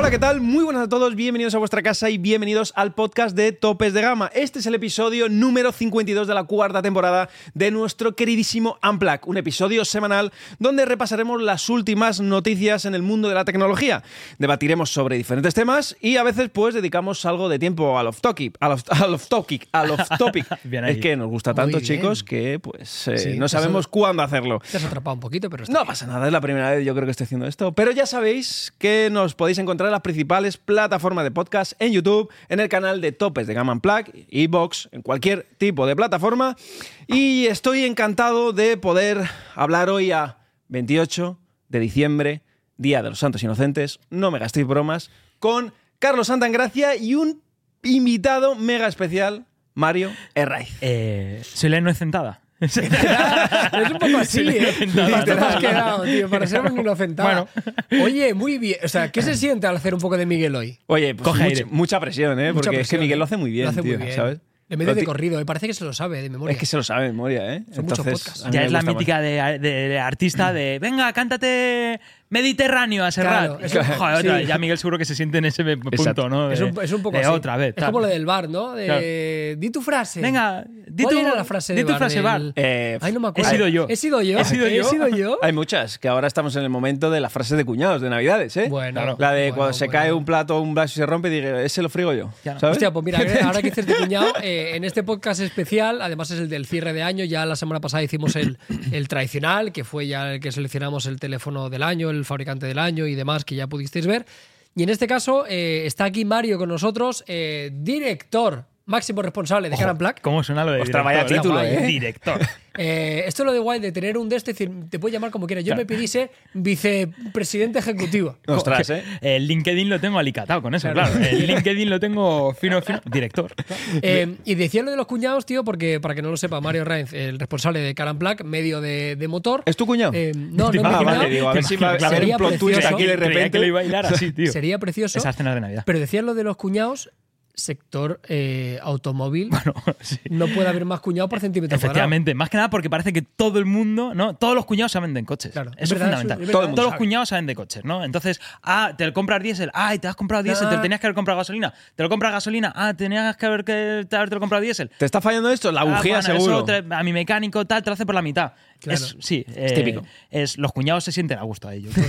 Hola, ¿qué tal? Muy buenas a todos, bienvenidos a vuestra casa y bienvenidos al podcast de Topes de Gama. Este es el episodio número 52 de la cuarta temporada de nuestro queridísimo Unplugged, un episodio semanal donde repasaremos las últimas noticias en el mundo de la tecnología. Debatiremos sobre diferentes temas y a veces pues dedicamos algo de tiempo al off-topic. Es que nos gusta tanto, chicos, que pues no sabemos cuándo hacerlo. Te has atrapado un poquito, pero no pasa nada, es la primera vez yo creo que estoy haciendo esto. Pero ya sabéis que nos podéis encontrar en las principales plataformas de podcast, en YouTube, en el canal de Topes de Gama Unplugged, iVoox, en cualquier tipo de plataforma. Y estoy encantado de poder hablar hoy a 28 de diciembre, Día de los Santos Inocentes, no me gastéis bromas, con Carlos Santagracia y un invitado mega especial, Mario Herraiz. Soy la inocentada. Es un poco así, ¿eh? Te has quedado, tío, para ser un inocentado. Bueno. Oye, muy bien. O sea, ¿qué se siente al hacer un poco de Miguel hoy? Oye, pues mucha presión, ¿eh? Porque presión, es que Miguel lo hace muy bien, tío, ¿sabes? En medio de corrido, me parece que se lo sabe de memoria. Es que se lo sabe de memoria, ¿eh? Son muchos podcasts. Ya es la mítica de artista de venga, cántate Mediterráneo a Serrat. Claro, joder, ya Miguel seguro que se siente en ese punto, ¿no? Es un poco así. Otra vez. Es como lo del bar, ¿no? Di tu frase. Venga, ¿Cuál era la frase de bar? Frase bar. Ay, no me acuerdo. He sido yo. Hay muchas, que ahora estamos en el momento de las frases de cuñados de Navidades, ¿eh? Bueno. La de cuando se cae un plato o un vaso y se rompe, digo, ese lo frigo yo. ¿Sabes? Hostia, pues mira, ahora que dices de cuñado, en este podcast especial, además es el del cierre de año, ya la semana pasada hicimos el tradicional, que fue ya el que seleccionamos el teléfono del año, el fabricante del año y demás, que ya pudisteis ver. Y en este caso está aquí Mario con nosotros, director, máximo responsable de Cara Unplugged. ¿Cómo suena lo de director? Vaya título, ¿eh? Director. Esto es lo de guay de tener un de este, decir, te puedes llamar como quieras. Yo me pedise vicepresidente ejecutivo. Ostras, ¿eh? El LinkedIn lo tengo alicatado con eso, claro. El LinkedIn lo tengo fino. Director. Y decía lo de los cuñados, tío, porque para que no lo sepa, Mario Herraiz, el responsable de Cara Unplugged, medio de motor. ¿Es tu cuñado? No, vale, digo, a ver si va a haber un plot twist aquí de repente. Que lo iba a hilar así, tío. Sería precioso. Esas cenas de Navidad. Pero decían lo de los cuñados. Sector automóvil, bueno, sí. No puede haber más cuñados por centímetro Efectivamente, más que nada porque parece que todo el mundo, ¿no? Todos los cuñados saben de coches. Claro, eso es fundamental. Todos los cuñados saben de coches, ¿no? Entonces, te lo compras diésel, te has comprado diésel, te lo tenías que haber comprado gasolina, te lo compras gasolina, tenías que haberte comprado diésel. ¿Te está fallando esto? La bujía, seguro. A mi mecánico, te lo hace por la mitad. Claro. Es típico. Los cuñados se sienten a gusto a ellos.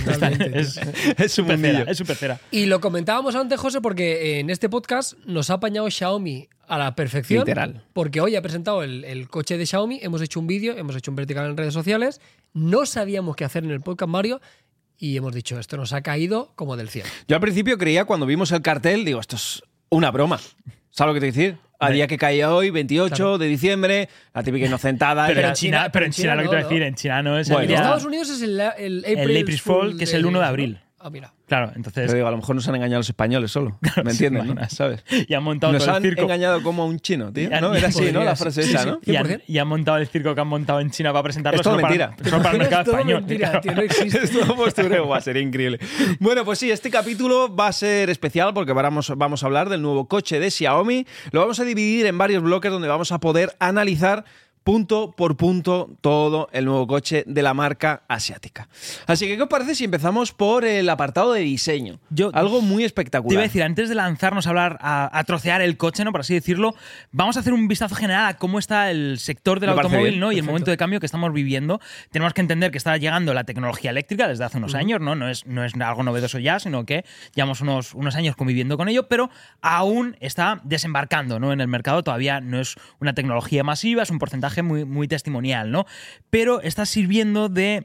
Es súper cera. Es súper cera. Y lo comentábamos antes, José, porque en este podcast nos ha apañado Xiaomi a la perfección. Literal. Porque hoy ha presentado el coche de Xiaomi, hemos hecho un vídeo, hemos hecho un vertical en redes sociales, no sabíamos qué hacer en el podcast, Mario, y hemos dicho, esto nos ha caído como del cielo. Yo al principio creía, cuando vimos el cartel, digo, esto es una broma. ¿Sabes lo que te quiero decir? A día que caía hoy, 28 de diciembre, la típica inocentada. Pero en China lo que te voy a decir, en China no es en Estados Unidos es el April Fool, que es el 1 de abril. Ah, mira. Claro, entonces. Pero digo, a lo mejor nos han engañado los españoles solo. ¿Me entiendes? ¿No? ¿Sabes? Y han montado nos todo el circo. Nos han engañado como a un chino, tío. ¿No? Era así, ¿no? La frase esa, ¿no? Y han montado el circo que han montado en China para presentarlo. Es todo mentira. Solo para el mercado español. Mentira, tío, no existe. Es todo postureo, va a ser increíble. Bueno, pues sí, este capítulo va a ser especial porque vamos a hablar del nuevo coche de Xiaomi. Lo vamos a dividir en varios bloques donde vamos a poder analizar punto por punto todo el nuevo coche de la marca asiática. Así que, ¿qué os parece si empezamos por el apartado de diseño? Algo muy espectacular. Te iba a decir, antes de lanzarnos a hablar, a trocear el coche, ¿no? Por así decirlo, vamos a hacer un vistazo general a cómo está el sector del automóvil, ¿no? Y el momento de cambio que estamos viviendo. Tenemos que entender que está llegando la tecnología eléctrica desde hace unos años, ¿no? No es algo novedoso ya, sino que llevamos unos años conviviendo con ello, pero aún está desembarcando, ¿no? En el mercado todavía no es una tecnología masiva, es un porcentaje muy, muy testimonial, ¿no? Pero está sirviendo de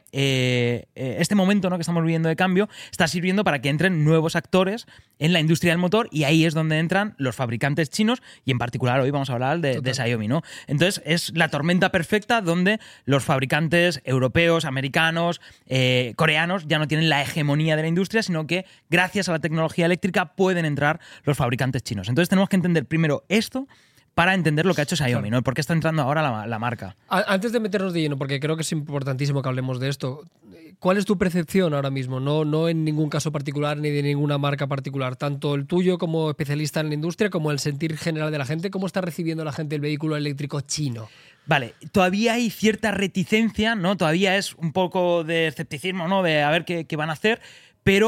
este momento, ¿no? Que estamos viviendo de cambio, está sirviendo para que entren nuevos actores en la industria del motor, y ahí es donde entran los fabricantes chinos, y en particular hoy vamos a hablar de Xiaomi, ¿no? Entonces es la tormenta perfecta donde los fabricantes europeos, americanos, coreanos ya no tienen la hegemonía de la industria, sino que gracias a la tecnología eléctrica pueden entrar los fabricantes chinos. Entonces tenemos que entender primero esto para entender lo que ha hecho Xiaomi, ¿no? ¿Por qué está entrando ahora la marca? Antes de meternos de lleno, porque creo que es importantísimo que hablemos de esto, ¿cuál es tu percepción ahora mismo? No en ningún caso particular ni de ninguna marca particular, tanto el tuyo como especialista en la industria como el sentir general de la gente. ¿Cómo está recibiendo la gente el vehículo eléctrico chino? Vale, todavía hay cierta reticencia, ¿no? Todavía es un poco de escepticismo, ¿no? De a ver qué van a hacer, pero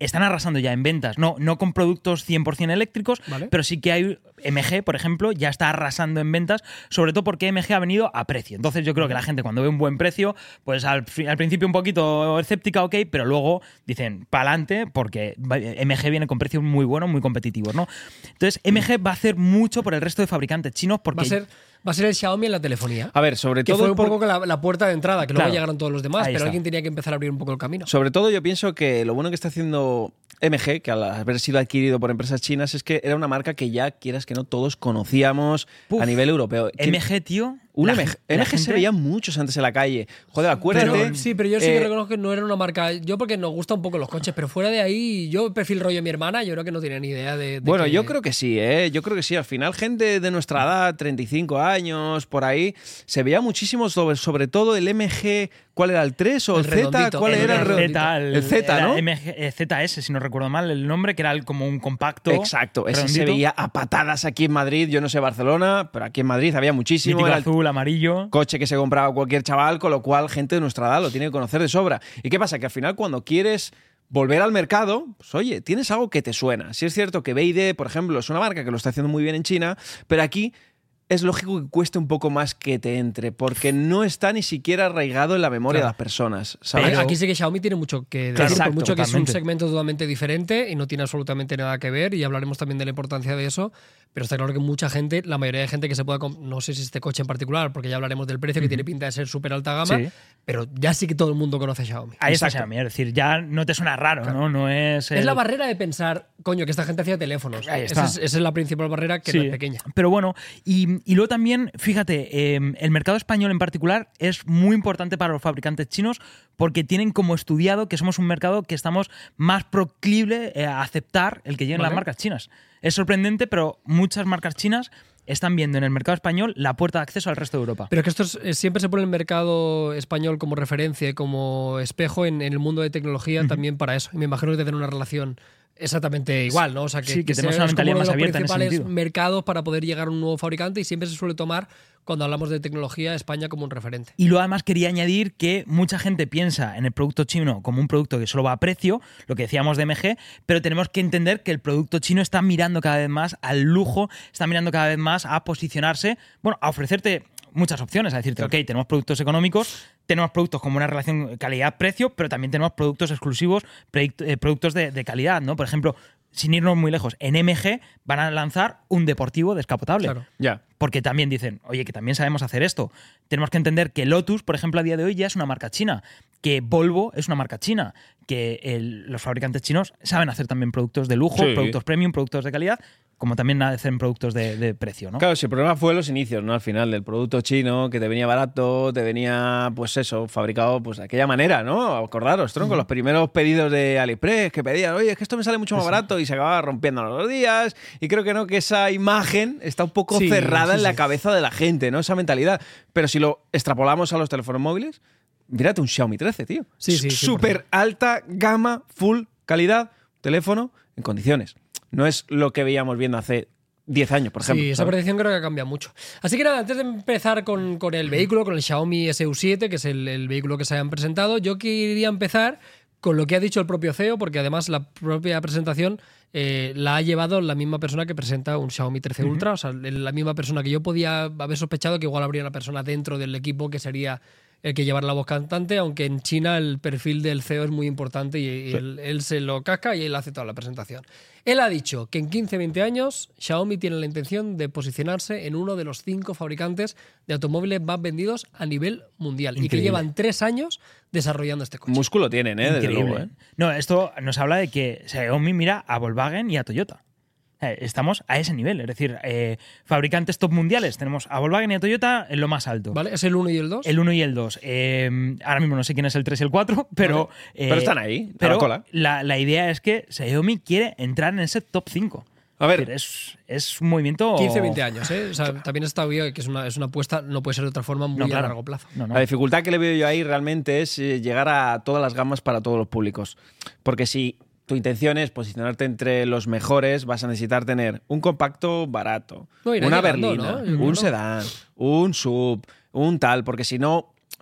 están arrasando ya en ventas, no con productos 100% eléctricos, Vale. pero sí que hay MG, por ejemplo, ya está arrasando en ventas, sobre todo porque MG ha venido a precio. Entonces yo creo que la gente cuando ve un buen precio, pues al principio un poquito escéptica, ok, pero luego dicen pa'lante porque MG viene con precios muy buenos, muy competitivos, ¿no? Entonces MG va a hacer mucho por el resto de fabricantes chinos porque... Va a ser el Xiaomi en la telefonía. A ver, sobre que todo... fue un poco la puerta de entrada, que Claro. luego llegaron todos los demás, Ahí pero está. alguien tenía que empezar a abrir un poco el camino. Sobre todo yo pienso que lo bueno que está haciendo MG, que al haber sido adquirido por empresas chinas, es que era una marca que ya, quieras que no, todos conocíamos a nivel europeo. MG, tío... Un la MG, la MG se gente- veía muchos antes en la calle. Joder, acuérdate... Pero yo sí que reconozco que no era una marca. Yo porque nos gustan un poco los coches, pero fuera de ahí, yo perfil rollo mi hermana, yo creo que no tenía ni idea de Bueno, que- yo creo que sí, ¿eh? Yo creo que sí. Al final, gente de nuestra edad, 35 años, por ahí, se veía muchísimo sobre todo el MG. ¿Cuál era? ¿El 3 o el, El Z? redondito, ¿Cuál el era? redondito. El Z, era ¿no? MG, ZS, si no recuerdo mal el nombre, que era como un compacto. Exacto, ese se redondito, veía a patadas aquí en Madrid. Yo no sé Barcelona, pero aquí en Madrid había muchísimo. mítico Era el azul, amarillo. coche que se compraba cualquier chaval, con lo cual gente de nuestra edad lo tiene que conocer de sobra. ¿Y qué pasa? Que al final cuando quieres volver al mercado, pues oye, tienes algo que te suena. Sí es cierto que BYD, por ejemplo, es una marca que lo está haciendo muy bien en China, pero aquí es lógico que cueste un poco más que te entre, porque no está ni siquiera arraigado en la memoria de las personas, ¿sabes? Pero aquí sí que Xiaomi tiene mucho que decir, Exacto, por mucho que es un totalmente. segmento totalmente diferente y no tiene absolutamente nada que ver, y hablaremos también de la importancia de eso, pero está claro que mucha gente, la mayoría de gente que se pueda... No sé si este coche en particular, porque ya hablaremos del precio, que tiene pinta de ser súper alta gama, Sí. pero ya sí que todo el mundo conoce Xiaomi. Ahí está Exacto. Xiaomi, es decir, ya no te suena raro, ¿no? No es. Es la barrera de pensar, coño, que esta gente hacía teléfonos. Ahí está. Esa es la principal barrera, que Sí, no es pequeña. Pero bueno, y luego también, fíjate, el mercado español en particular es muy importante para los fabricantes chinos porque tienen como estudiado que somos un mercado que estamos más proclive a aceptar el que lleguen Vale. las marcas chinas. Es sorprendente, pero muchas marcas chinas están viendo en el mercado español la puerta de acceso al resto de Europa. Pero es que siempre se pone el mercado español como referencia y como espejo en el mundo de tecnología también para eso. Y me imagino que debe tener una relación exactamente igual, ¿no? O sea, Sí, que tenemos sea- una es como mentalidad uno de más los abierta en ese principales sentido. mercados para poder llegar a un nuevo fabricante, y siempre se suele tomar, cuando hablamos de tecnología, España como un referente. Y luego además quería añadir que mucha gente piensa en el producto chino como un producto que solo va a precio, lo que decíamos de MG, pero tenemos que entender que el producto chino está mirando cada vez más al lujo, está mirando cada vez más a posicionarse, bueno, a ofrecerte muchas opciones, a decirte, ok, tenemos productos económicos, tenemos productos con una relación calidad-precio, pero también tenemos productos exclusivos, productos de calidad, ¿no? Por ejemplo, sin irnos muy lejos, en MG van a lanzar un deportivo descapotable. Claro. Ya. Porque también dicen, oye, que también sabemos hacer esto. Tenemos que entender que Lotus, por ejemplo, a día de hoy ya es una marca china, que Volvo es una marca china, que los fabricantes chinos saben hacer también productos de lujo, Sí. productos premium, productos de calidad, como también hacen productos de precio, ¿no? Claro, si el problema fue los inicios, ¿no? Al final, del producto chino, que te venía barato, te venía, pues eso, fabricado pues de aquella manera, ¿no? Acordaros, tronco, los primeros pedidos de AliExpress que pedían, oye, es que esto me sale mucho más barato, y se acababa rompiendo a los días. Y creo que no, que esa imagen está un poco Sí, cerrada sí, en la sí. cabeza de la gente, ¿no? Esa mentalidad. Pero si lo extrapolamos a los teléfonos móviles, mírate un Xiaomi 13, tío. Sí, sí, 100%. Súper alta gama, full calidad, teléfono en condiciones. No es lo que veíamos viendo hace 10 años, por ejemplo. Sí, esa ¿sabes? percepción creo que cambia mucho. Así que nada, antes de empezar con el vehículo, con el Xiaomi SU7, que es el vehículo que se han presentado, yo quería empezar con lo que ha dicho el propio CEO, porque además la propia presentación la ha llevado la misma persona que presenta un Xiaomi 13 Ultra, o sea, la misma persona que yo podía haber sospechado que igual habría una persona dentro del equipo que sería el que llevara la voz cantante, aunque en China el perfil del CEO es muy importante y él se lo casca y él hace toda la presentación. Él ha dicho que en 15-20 años Xiaomi tiene la intención de posicionarse en uno de los 5 fabricantes de automóviles más vendidos a nivel mundial, y que Increíble. llevan 3 años desarrollando este coche. Músculo tienen, ¿eh? Desde Increíble. luego, ¿eh? No, esto nos habla de que Xiaomi mira a Volkswagen y a Toyota. Estamos a ese nivel, es decir, fabricantes top mundiales. Tenemos a Volkswagen y a Toyota en lo más alto. ¿Vale? ¿Es el 1 y el 2? El 1 y el 2. Ahora mismo no sé quién es el 3 y el 4, pero... Pero están ahí, a la pero cola. la idea es que Xiaomi quiere entrar en ese top 5. A ver. Es un movimiento... 15-20 años, ¿eh? O sea, también está obvio que es una apuesta, no puede ser de otra forma, muy No, claro. a largo plazo. No, no. La dificultad que le veo yo ahí realmente es llegar a todas las gamas para todos los públicos. Porque si tu intención es posicionarte entre los mejores, vas a necesitar tener un compacto barato, No, irá una llegando, berlina, ¿no? Yo creo un que sedán, un sub, un tal, porque si no,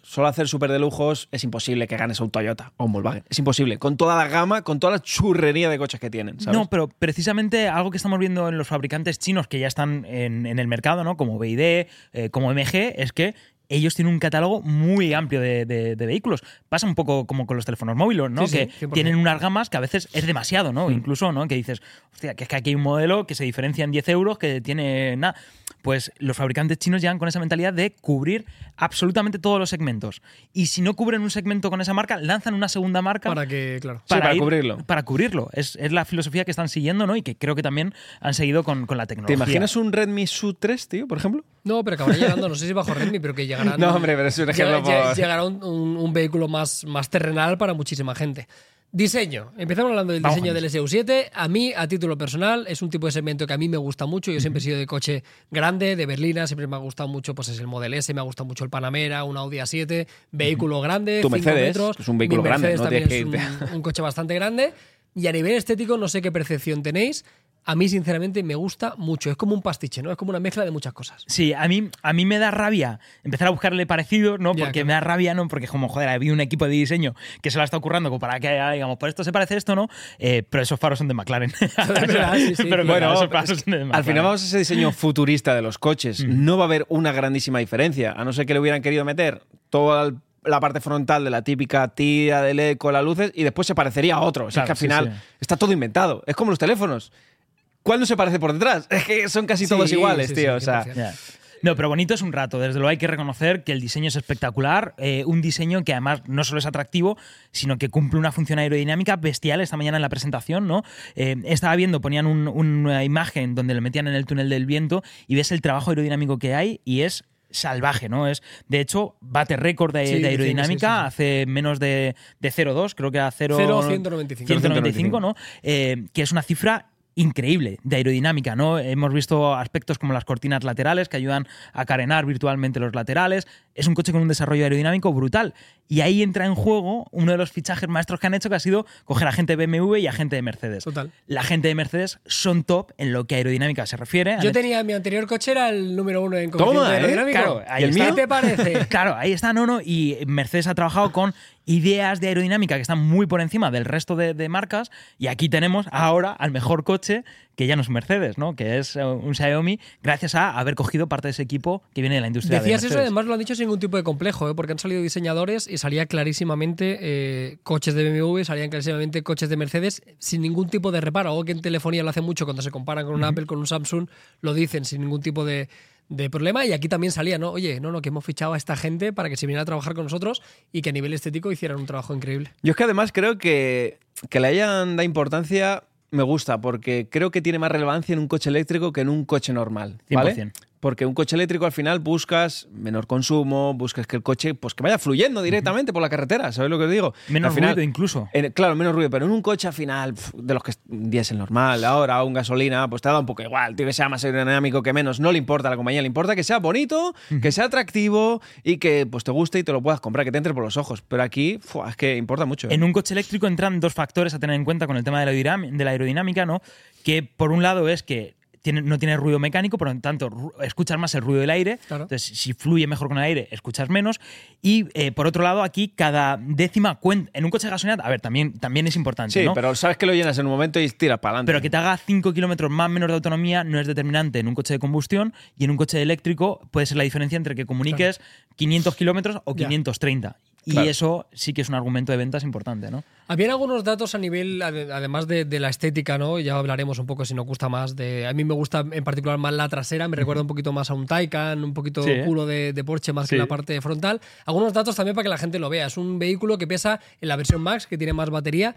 solo hacer súper de lujos es imposible que ganes a un Toyota o un Volkswagen. Es imposible. Con toda la gama, con toda la churrería de coches que tienen, ¿sabes? No, pero precisamente algo que estamos viendo en los fabricantes chinos que ya están en el mercado, ¿no? Como BYD, como MG, es que ellos tienen un catálogo muy amplio de vehículos. Pasa un poco como con los teléfonos móviles, ¿no? Sí, que 100%. tienen unas gamas que a veces es demasiado, ¿no? Incluso, ¿no? Que dices, hostia, que es que aquí hay un modelo que se diferencia en 10 euros, que tiene nada. Pues los fabricantes chinos llegan con esa mentalidad de cubrir absolutamente todos los segmentos. Y si no cubren un segmento con esa marca, lanzan una segunda marca Para que, claro. para cubrirlo. Para cubrirlo. Es la filosofía que están siguiendo, ¿no? Y que creo que también han seguido con la ¿Te tecnología. imaginas un Redmi Su 3, tío, por ejemplo? No, pero acabará llegando, no sé si bajo Redmi, pero que llegará. No, hombre, pero es un ejemplo por... Llegará un vehículo más terrenal para muchísima gente. Diseño. Empezamos hablando del Vamos diseño con del SU7. A mí, a título personal, es un tipo de segmento que a mí me gusta mucho. Yo siempre he sido de coche grande, de berlina. Siempre me ha gustado mucho pues es el Model S, me ha gustado mucho el Panamera, un Audi A7. Vehículo grande, Tu 5 Mercedes, metros. es un vehículo Mi grande, Mercedes no también tienes es que un coche bastante grande. Y a nivel estético, no sé qué percepción tenéis. A mí, sinceramente, me gusta mucho. Es como un pastiche, ¿no? Es como una mezcla de muchas cosas. Sí, a mí me da rabia empezar a buscarle parecidos, ¿no? Ya, Porque claro. me da rabia, ¿no? Porque como, joder, había un equipo de diseño que se la está ocurrando como para que, digamos, por esto se parece esto, ¿no? Pero esos faros son de McLaren. verdad, sí, sí. Pero Bueno, esos faros son de McLaren. al final vamos a ese diseño futurista de los coches. No va a haber una grandísima diferencia, a no ser que le hubieran querido meter toda la parte frontal de la típica tira del eco, las luces, y después se parecería a otro. O sea, Claro, es que al final sí. está todo inventado. Es como los teléfonos. ¿Cuál no se parece por detrás? Es que son casi todos Sí, iguales, sí, tío. sí, O sea, 100%. Ya. No, pero bonito es un rato. Desde luego hay que reconocer que el diseño es espectacular. Un diseño que además no solo es atractivo, sino que cumple una función aerodinámica bestial. Esta mañana en la presentación, ¿no? Estaba viendo, ponían una imagen donde le metían en el túnel del viento y ves el trabajo aerodinámico que hay y es salvaje, ¿no? De hecho, bate récord de Sí, dicen que aerodinámica sí, sí. hace menos de 0,2, creo que era 0,195. 195, ¿no? Que es una cifra increíble de aerodinámica, ¿no? Hemos visto aspectos como las cortinas laterales que ayudan a carenar virtualmente los laterales. Es un coche con un desarrollo aerodinámico brutal. Y ahí entra en juego uno de los fichajes maestros que han hecho, que ha sido coger a gente de BMW y a gente de Mercedes. Total. La gente de Mercedes son top en lo que a aerodinámica se refiere. Yo tenía mi anterior coche, era el número 1 en Toma, coeficiente aerodinámico. Claro, ahí ¿Y el está. mío? ¿Qué te parece? Claro, ahí está, no. Y Mercedes ha trabajado con ideas de aerodinámica que están muy por encima del resto de marcas. Y aquí tenemos ahora al mejor coche, que ya no es Mercedes, ¿no? Que es un Xiaomi, gracias a haber cogido parte de ese equipo que viene de la industria de Decías Mercedes. eso, además lo han dicho sin ningún tipo de complejo, ¿eh? Porque han salido diseñadores y salía clarísimamente coches de BMW, salían clarísimamente coches de Mercedes sin ningún tipo de reparo. Algo que en telefonía lo hace mucho cuando se comparan con un Apple, con un Samsung, lo dicen sin ningún tipo de problema. Y aquí también salía, ¿no? Oye, que hemos fichado a esta gente para que se viniera a trabajar con nosotros y que a nivel estético hicieran un trabajo increíble. yo es que además creo que le hayan dado importancia me gusta, porque creo que tiene más relevancia en un coche eléctrico que en un coche normal, ¿vale? 100%. Porque un coche eléctrico al final buscas menor consumo, buscas que el coche pues que vaya fluyendo directamente por la carretera, ¿sabes lo que os digo? Menos Al final, ruido incluso. Claro, menos ruido, pero en un coche al final, de los que es un diésel normal, ahora un gasolina, pues te da un poco igual, tío, que sea más aerodinámico que menos, no le importa a la compañía, le importa que sea bonito, que sea atractivo y que pues te guste y te lo puedas comprar, que te entre por los ojos. Pero aquí, es que importa mucho. ¿eh? En un coche eléctrico entran dos factores a tener en cuenta con el tema de la aerodinámica, ¿no? Que por un lado es que no tiene ruido mecánico, por lo tanto escuchas más el ruido del aire. Claro. Entonces, si fluye mejor con el aire, escuchas menos. Y por otro lado, aquí cada décima cuenta. En un coche de gasolina, a ver, también es importante, Sí, ¿no? pero sabes que lo llenas en un momento y tiras para adelante. Pero que te haga 5 kilómetros más menos de autonomía no es determinante en un coche de combustión, y en un coche eléctrico puede ser la diferencia entre que comuniques 500 kilómetros o Ya. 530. Y Claro. eso sí que es un argumento de ventas importante, ¿no? Habían algunos datos a nivel, además de la estética, ¿no? Ya hablaremos un poco si nos gusta más. A mí me gusta en particular más la trasera, me recuerda un poquito más a un Taycan, un poquito Sí. culo de Porsche más Sí. que la parte frontal. Algunos datos también para que la gente lo vea. Es un vehículo que pesa, en la versión Max, que tiene más batería,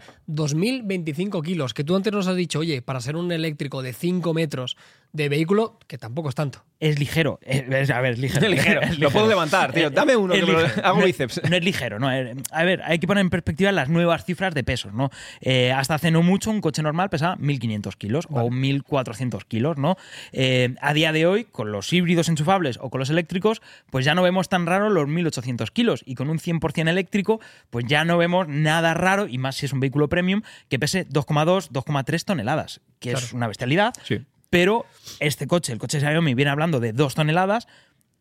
2.025 kilos. Que tú antes nos has dicho, oye, para ser un eléctrico de 5 metros de vehículo, que tampoco es tanto. Es ligero. A ver, es ligero. Es ligero. Es Lo puedo levantar, tío. Dame uno es que me lo- ligero. hago No- bíceps. No es ligero, ¿no? A ver, hay que poner en perspectiva las nuevas cifras de pesos, ¿no? Hasta hace no mucho un coche normal pesaba 1.500 kilos o 1.400 kilos, ¿no? A día de hoy, con los híbridos enchufables o con los eléctricos, pues ya no vemos tan raro los 1.800 kilos. Y con un 100% eléctrico, pues ya no vemos nada raro, y más si es un vehículo premium, que pese 2,2, 2,3 toneladas, que es Claro. una bestialidad. Sí. Pero este coche, el coche Xiaomi, viene hablando de 2 toneladas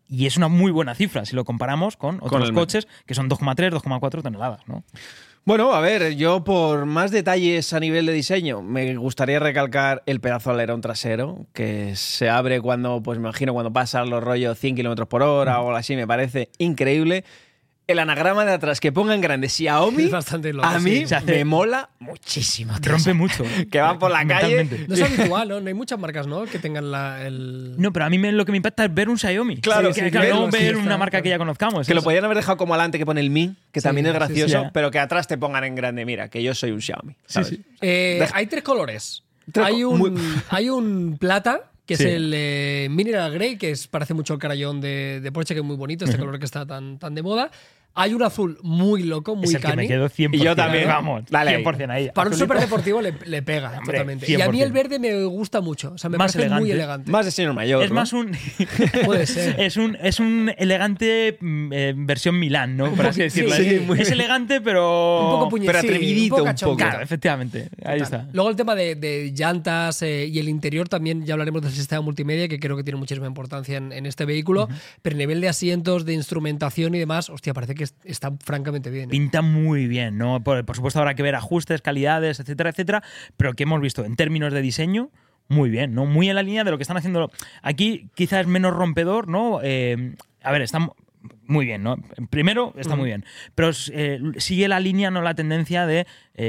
Y es una muy buena cifra si lo comparamos con otros el coches que son 2,3, 2,4 toneladas, ¿no? Bueno, a ver, yo por más detalles a nivel de diseño, me gustaría recalcar el pedazo de alerón trasero, que se abre cuando, pues me imagino, cuando pasan los rollos 100 km por hora o algo así, me parece increíble. El anagrama de atrás que ponga en grande Xiaomi, Es bastante loco, a mí sí. me mola muchísimo. tío. Rompe mucho. Que van por la calle. Mentalmente. No es habitual, ¿no? No hay muchas marcas, ¿no? Que tengan el... No, pero a mí lo que me impacta es ver un Xiaomi. Claro, que, sí, claro, no verlo, sí, ver está, una marca claro. que ya conozcamos. Que lo Eso. podían haber dejado como adelante que pone el Mi, que Sí, también es sí, gracioso, sí. pero que atrás te pongan en grande, mira, que yo soy un Xiaomi. ¿sabes? Hay 3 colores. Tres Hay co- un, muy- hay un plata, que Sí. es el Mineral Grey, que parece mucho el carayón de Porsche, que es muy bonito, este color que está tan de moda. Hay un azul muy loco, muy Es el que me cani. quedo 100%. Y yo también. Vamos, Dale ahí. 100% ahí. Para un Azulito. superdeportivo le pega Hombre, totalmente. Y a mí 100%. el verde me gusta mucho. O sea, me Más parece muy elegante. elegante. Más de señor mayor. Es ¿no? más un. Puede ser. es un elegante versión Milán, ¿no? Por así decirlo. sí, es, muy es elegante, pero. Un poco puñetito. pero atrevidito un poco. Claro, efectivamente. Ahí está. Luego el tema de llantas y el interior también, ya hablaremos del sistema multimedia, que creo que tiene muchísima importancia en este vehículo, pero a nivel de asientos, de instrumentación y demás, hostia, parece que está francamente bien. Pinta muy bien, ¿no? Por supuesto habrá que ver ajustes, calidades, etcétera, etcétera, pero que hemos visto en términos de diseño, muy bien, ¿no? Muy en la línea de lo que están haciendo. Aquí quizás es menos rompedor, ¿no? A ver, está muy bien, ¿no? Primero, está muy bien, pero sigue la línea, no la tendencia de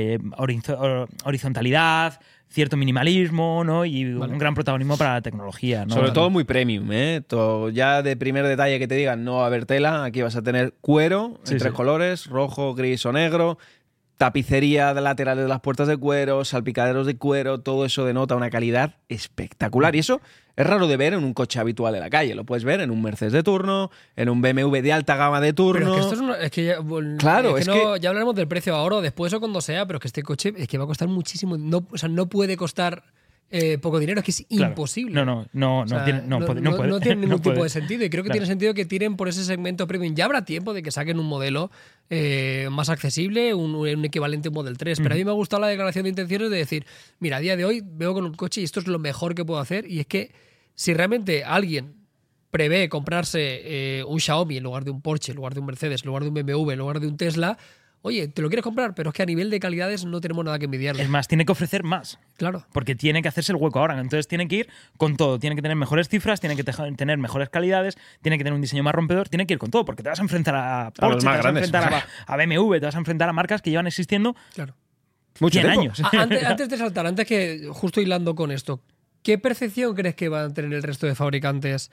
horizontalidad, cierto minimalismo, ¿no? Y un gran protagonismo para la tecnología, ¿no? Sobre todo muy premium, ¿eh? Ya de primer detalle que te digan, no va a haber tela, aquí vas a tener cuero en Sí, 3 sí. colores, rojo, gris o negro, tapicería de laterales de las puertas de cuero, salpicaderos de cuero, todo eso denota una calidad espectacular. Y eso es raro de ver en un coche habitual de la calle. Lo puedes ver en un Mercedes de turno, en un BMW de alta gama de turno. Pero es que esto es que ya, Claro, es es que no, ya hablaremos del precio ahora o después o cuando sea, pero es que este coche es que va a costar muchísimo. No, o sea, no puede costar poco dinero, es que es Claro. imposible. No O sea, tiene, no puede. no tiene ningún No tipo puede. de sentido y creo que Claro. tiene sentido que tiren por ese segmento premium. Ya habrá tiempo de que saquen un modelo más accesible, un equivalente a un Model 3, pero a mí me ha gustado la declaración de intenciones de decir, mira, a día de hoy veo con un coche y esto es lo mejor que puedo hacer, y es que si realmente alguien prevé comprarse un Xiaomi en lugar de un Porsche, en lugar de un Mercedes, en lugar de un BMW, en lugar de un Tesla, oye, te lo quieres comprar, pero es que a nivel de calidades no tenemos nada que envidiarle. Es más, tiene que ofrecer más. Claro. Porque tiene que hacerse el hueco ahora. Entonces tiene que ir con todo. Tiene que tener mejores cifras, tiene que tener mejores calidades, tiene que tener un diseño más rompedor, tiene que ir con todo. Porque te vas a enfrentar a Porsche, los te más vas grandes. a enfrentar a BMW, te vas a enfrentar a marcas que llevan existiendo Claro. Mucho 100 tiempo. años. Antes de saltar, antes que justo hilando con esto, ¿qué percepción crees que van a tener el resto de fabricantes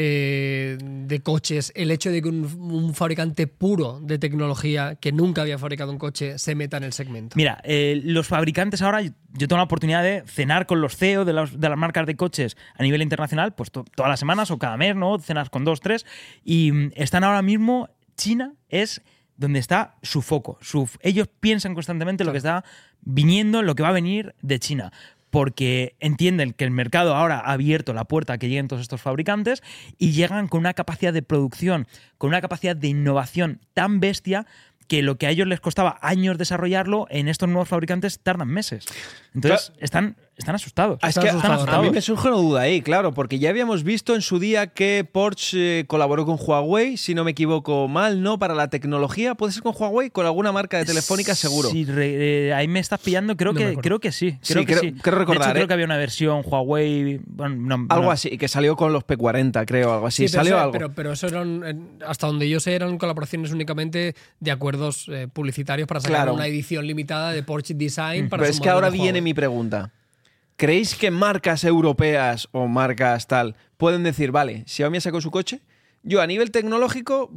de coches el hecho de que un fabricante puro de tecnología que nunca había fabricado un coche se meta en el segmento? Mira, los fabricantes ahora, yo tengo la oportunidad de cenar con los CEO de las marcas de coches a nivel internacional, pues todas las semanas o cada mes, ¿no? Cenas con 2, 3, y están ahora mismo, China es donde está su foco. Ellos piensan constantemente lo que está viniendo, lo que va a venir de China, porque entienden que el mercado ahora ha abierto la puerta a que lleguen todos estos fabricantes y llegan con una capacidad de producción, con una capacidad de innovación tan bestia que lo que a ellos les costaba años desarrollarlo, en estos nuevos fabricantes tardan meses. Entonces, están asustados. Es que Están a mí me surge una duda ahí, claro, porque ya habíamos visto en su día que Porsche colaboró con Huawei, si no me equivoco mal, ¿no? Para la tecnología, ¿puede ser con Huawei? Con alguna marca de telefónica, seguro. Sí, ahí me estás pillando, creo que sí. Sí, creo sí. recordar, De hecho, ¿eh? creo que había una versión Huawei. Bueno, Algo así, que salió con los P40, creo, algo así. Sí, pero salió eso, algo. pero eso eran, hasta donde yo sé, eran colaboraciones únicamente de acuerdos publicitarios para sacar Claro. una edición limitada de Porsche Design para Pero su es que ahora modelo de viene Huawei. mi pregunta. ¿Creéis que marcas europeas o marcas tal pueden decir, vale, Xiaomi sacó su coche, yo a nivel tecnológico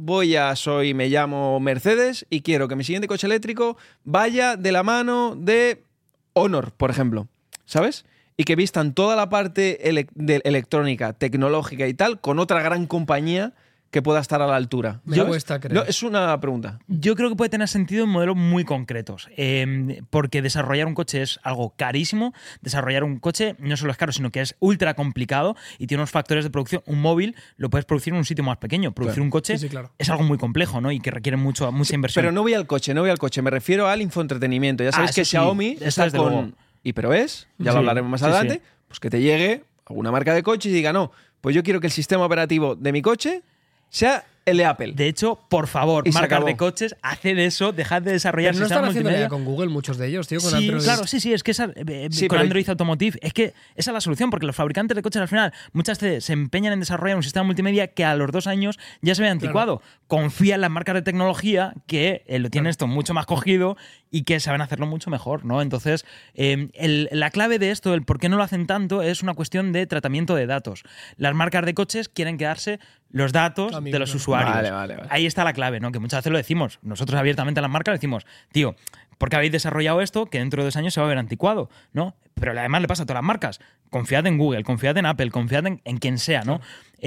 me llamo Mercedes y quiero que mi siguiente coche eléctrico vaya de la mano de Honor, por ejemplo, ¿sabes? Y que vistan toda la parte de electrónica, tecnológica y tal con otra gran compañía que pueda estar a la altura. Me ¿sabes? cuesta creer. No, es una pregunta. Yo creo que puede tener sentido en modelos muy concretos, porque desarrollar un coche es algo carísimo. Desarrollar un coche no solo es caro, sino que es ultra complicado y tiene unos factores de producción. Un móvil lo puedes producir en un sitio más pequeño. Producir Claro. un coche Sí, claro. es algo muy complejo, ¿no? Y que requiere mucha inversión. Pero no voy al coche, me refiero al infoentretenimiento. Ya sabes eso que sí, Xiaomi eso está desde con luego. HyperOS, ya Sí, lo hablaremos más sí, adelante, sí. pues que te llegue alguna marca de coche y diga, no, pues yo quiero que el sistema operativo de mi coche sea el de Apple. De hecho, por favor, Y se marcas acabó. de coches, haced eso, dejad de desarrollar Pero no sistemas están haciendo multimedia. ya con Google muchos de ellos, tío, con Sí, Android. claro, sí, es que esa, Sí, con pero- Android Automotive, es que esa es la solución, porque los fabricantes de coches al final muchas veces se empeñan en desarrollar un sistema multimedia que a los 2 años ya se ve anticuado. Confía en las marcas de tecnología que lo tienen esto mucho más cogido y que saben hacerlo mucho mejor, ¿no? Entonces, la clave de esto, el por qué no lo hacen tanto, es una cuestión de tratamiento de datos. Las marcas de coches quieren quedarse los datos Amigo, de los claro. usuarios. Vale. Ahí está la clave, ¿no? Que muchas veces lo decimos. Nosotros abiertamente a las marcas decimos, tío, ¿por qué habéis desarrollado esto que dentro de 2 años se va a ver anticuado? ¿No? Pero además le pasa a todas las marcas. Confiad en Google, confiad en Apple, confiad en quien sea, ¿no?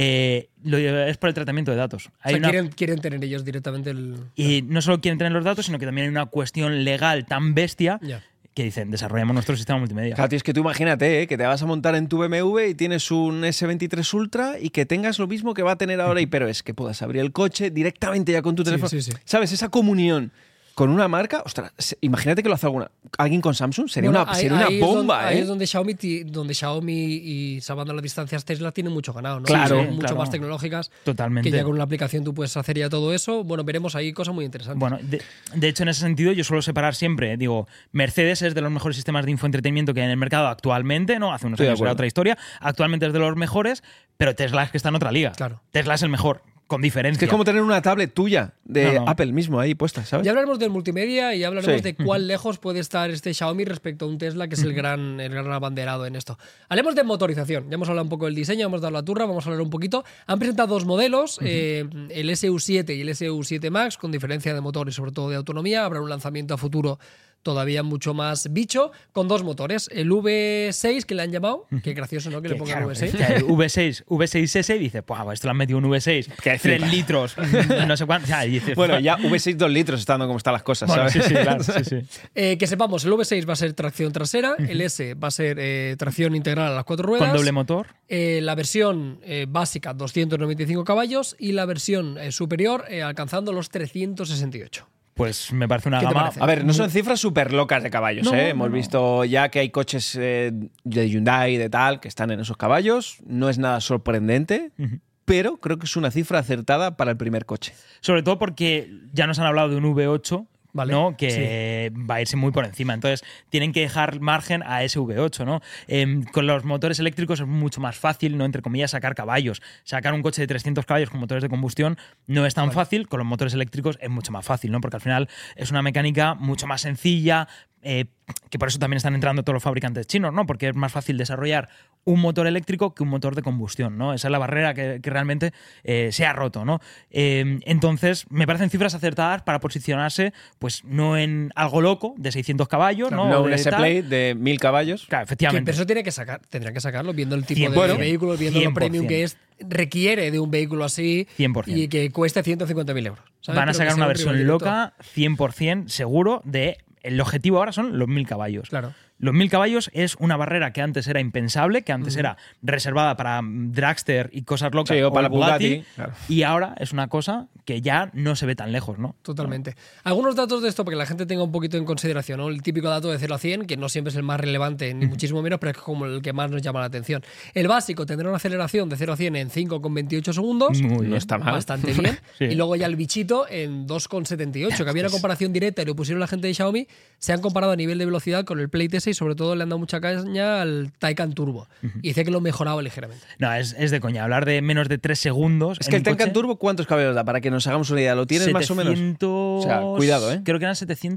Es por el tratamiento de datos. O sea, quieren tener ellos directamente el... Y no solo quieren tener los datos, sino que también hay una cuestión legal tan bestia Ya. que dicen, desarrollamos nuestro sistema multimedia. Claro, tío, es que tú imagínate, que te vas a montar en tu BMW y tienes un S23 Ultra y que tengas lo mismo que va a tener ahora, pero es que puedas abrir el coche directamente ya con tu teléfono. sí. ¿Sabes? Esa comunión con una marca, ostras, imagínate que lo hace alguien con Samsung, sería Bueno, sería una bomba, ahí ¿eh? es donde Xiaomi y salvando las distancias Tesla tienen mucho ganado, ¿no? Claro, Son mucho claro. más tecnológicas. Totalmente. Que ya con una aplicación tú puedes hacer ya todo eso. Bueno, veremos ahí cosas muy interesantes. Bueno, de hecho, en ese sentido, yo suelo separar siempre. Digo, Mercedes es de los mejores sistemas de infoentretenimiento que hay en el mercado actualmente, ¿no? Hace unos Estoy de años era acuerdo. otra historia. Actualmente es de los mejores, pero Tesla es que está en otra liga. Claro. Tesla es el mejor, con diferencia. Es que es como tener una tablet tuya de No. Apple mismo ahí puesta, ¿sabes? Ya hablaremos del multimedia y hablaremos Sí. de cuán lejos puede estar este Xiaomi respecto a un Tesla, que es el gran abanderado en esto. Hablemos de motorización. Ya hemos hablado un poco del diseño, hemos dado la turra, vamos a hablar un poquito. Han presentado 2 modelos, el SU7 y el SU7 Max, con diferencia de motor y sobre todo de autonomía. Habrá un lanzamiento a futuro todavía mucho más bicho, con 2 motores. El V6, que le han llamado, qué gracioso, ¿no? Que le pongan Claro, V6. el V6S y dice, pues esto lo han metido un V6, Qué 3 flipa. litros, no sé cuánto. Y dices, Bueno, ya V6 2 litros estando como están las cosas, bueno, ¿sabes? sí, claro, sí. Que sepamos, el V6 va a ser tracción trasera, el S va a ser tracción integral a las 4 ruedas. Con doble motor. La versión básica, 295 caballos, y la versión superior alcanzando los 368. Pues me parece una ¿Qué te gama. parece? A ver, no son cifras súper locas de caballos, No, ¿eh? no, Hemos no. visto ya que hay coches de Hyundai, de tal, que están en esos caballos. No es nada sorprendente, pero creo que es una cifra acertada para el primer coche. Sobre todo porque ya nos han hablado de un V8. Vale, ¿no? Que va a irse muy por encima. Entonces, tienen que dejar margen a ese V8, ¿no? Con los motores eléctricos es mucho más fácil, ¿no? Entre comillas, sacar caballos. Sacar un coche de 300 caballos con motores de combustión no es tan fácil. Con los motores eléctricos es mucho más fácil, ¿no? Porque al final es una mecánica mucho más sencilla, que por eso también están entrando todos los fabricantes chinos, ¿no? Porque es más fácil desarrollar un motor eléctrico que un motor de combustión, ¿no? Esa es la barrera que realmente se ha roto, ¿no? Entonces, me parecen cifras acertadas para posicionarse, pues no en algo loco de 600 caballos, ¿no? No un De S-Plate tal. de 1000 caballos. Claro, Que, efectivamente. pero eso tendrán que sacarlo viendo el tipo 100%. de vehículo, viendo lo 100%. premium que es, requiere de un vehículo así 100%. y que cueste 150.000 euros. ¿sabes? Van a Pero que sacar sea una un versión rival directo. loca, 100% seguro, de. El objetivo ahora son los 1000 caballos. Claro. Los 1000 caballos es una barrera que antes era impensable, que antes era reservada para dragster y cosas locas. Sí, o para el Bugatti, claro. Y ahora es una cosa que ya no se ve tan lejos, ¿no? Totalmente. Algunos datos de esto, para que la gente tenga un poquito en consideración, ¿no? El típico dato de 0 a 100, que no siempre es el más relevante, ni muchísimo menos, pero es como el que más nos llama la atención. El básico tendrá una aceleración de 0 a 100 en 5,28 segundos. Muy bien. No está mal. Bastante bien. Sí. Y luego ya el bichito en 2,78, que había una comparación directa y lo pusieron la gente de Xiaomi. Se han comparado a nivel de velocidad con el Plate S y sobre todo le han dado mucha caña al Taycan Turbo. Y dice que lo mejoraba ligeramente. No, es de coña. Hablar de menos de 3 segundos. Es en que el un Taycan coche, Turbo, ¿cuántos caballos da? Para que nos hagamos una idea. ¿Lo tienes más o menos? 700. O sea, cuidado, ¿eh? Creo que eran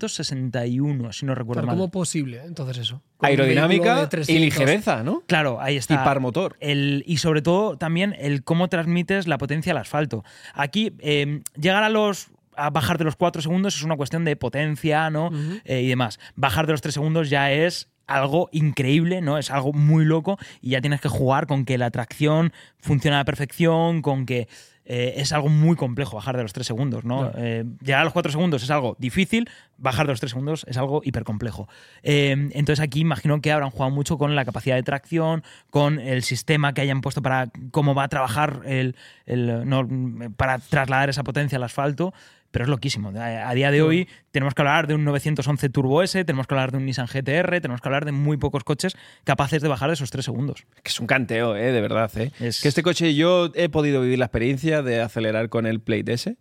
761, si no recuerdo Claro, mal. ¿cómo posible entonces eso? Con un Aerodinámica vehículo de y 300. ligereza, ¿no? Claro, ahí está. Y par motor. Y sobre todo también el cómo transmites la potencia al asfalto. Aquí, llegar a bajar de los 4 segundos es una cuestión de potencia, ¿no? Y demás. Bajar de los 3 segundos ya es algo increíble, ¿no? Es algo muy loco y ya tienes que jugar con que la tracción funcione a la perfección, con que es algo muy complejo bajar de los 3 segundos, ¿no? Llegar a los 4 segundos es algo difícil, bajar de los 3 segundos es algo hipercomplejo. Entonces aquí imagino que habrán jugado mucho con la capacidad de tracción, con el sistema que hayan puesto para cómo va a trabajar para trasladar esa potencia al asfalto. pero es loquísimo. A día de hoy tenemos que hablar de un 911 Turbo S, tenemos que hablar de un Nissan GT-R, tenemos que hablar de muy pocos coches capaces de bajar de esos 3 segundos. Que es un canteo, de verdad. Es... Que este coche yo he podido vivir la experiencia de acelerar con el Plate S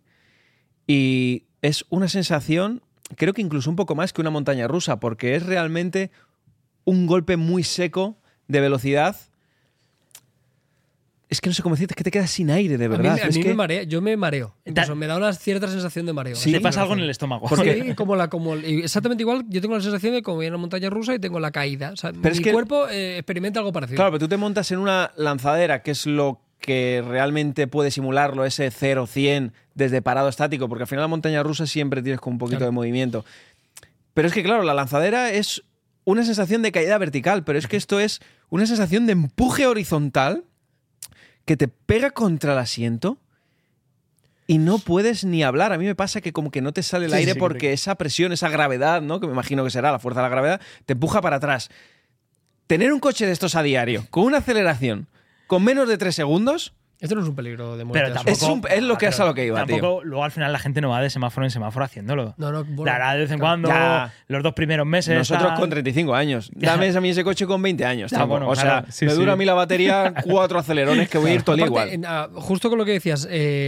y es una sensación, creo que incluso un poco más que una montaña rusa, porque es realmente un golpe muy seco de velocidad. Es que no sé cómo decirte, es que te quedas sin aire, de verdad. A mí me marea, yo me mareo. Incluso me da una cierta sensación de mareo. Sí, te pasa algo en el estómago. Sí, exactamente igual. Yo tengo la sensación de como voy en una montaña rusa y tengo la caída. O sea, mi cuerpo experimenta algo parecido. Claro, pero tú te montas en una lanzadera, que es lo que realmente puede simularlo, ese 0-100 desde parado estático, porque al final la montaña rusa siempre tienes con un poquito de movimiento. Pero es que, claro, la lanzadera es una sensación de caída vertical, pero es que esto es una sensación de empuje horizontal que te pega contra el asiento y no puedes ni hablar. A mí me pasa que como que no te sale el aire porque esa presión, esa gravedad, ¿no? Que me imagino que será la fuerza de la gravedad, te empuja para atrás. Tener un coche de estos a diario, con una aceleración, con menos de 3 segundos... Esto no es un peligro de muerte. Es lo que es a lo que iba, tampoco, tío. Luego al final la gente no va de semáforo en semáforo haciéndolo. No, bueno, la hará de vez en cuando, los 2 primeros meses. Nosotros con 35 años. Dame a mí ese coche con 20 años. Bueno, o sea, me dura a mí la batería 4 acelerones que voy a ir todo igual. Justo con lo que decías,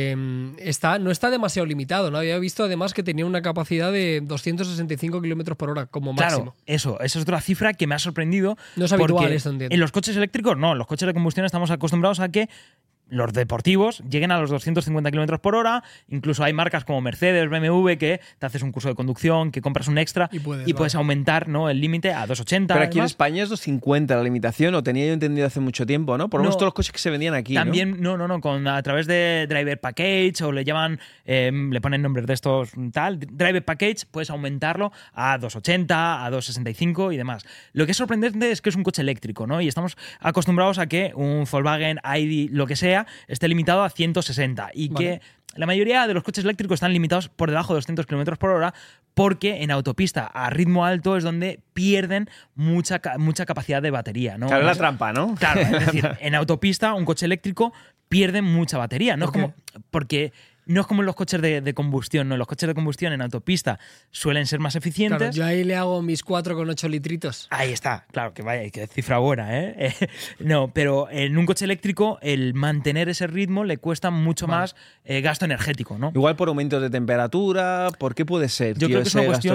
no está demasiado limitado, ¿no? Había visto además que tenía una capacidad de 265 km por hora como máximo. Claro, eso es otra cifra que me ha sorprendido. No es habitual esto, entiendo. En los coches eléctricos, no. En los coches de combustión estamos acostumbrados a que los deportivos lleguen a los 250 km por hora. Incluso hay marcas como Mercedes, BMW, que te haces un curso de conducción, que compras un extra y puedes aumentar, ¿no?, el límite a 280. Pero aquí en España es 250 la limitación, o tenía yo entendido hace mucho tiempo, ¿no? Por lo menos todos los coches que se vendían aquí. También, no, a través de Driver Package, o le llaman, le ponen nombres de estos tal. Driver Package, puedes aumentarlo a 280, a 265 y demás. Lo que es sorprendente es que es un coche eléctrico, ¿no? Y estamos acostumbrados a que un Volkswagen ID, lo que sea, esté limitado a 160 y que la mayoría de los coches eléctricos están limitados por debajo de 200 km por hora porque en autopista a ritmo alto es donde pierden mucha capacidad de batería, ¿no? Claro, es la trampa, ¿no? Claro, es decir, en autopista un coche eléctrico pierde mucha batería, ¿no? Porque no es como en los coches de combustión, ¿no? Los coches de combustión en autopista suelen ser más eficientes. Claro, yo ahí le hago mis 4,8 litritos. Ahí está, claro, que vaya, que cifra buena, ¿eh? No, pero en un coche eléctrico el mantener ese ritmo le cuesta mucho más gasto energético, ¿no? Igual por aumentos de temperatura, ¿por qué puede ser? Yo creo que es una cuestión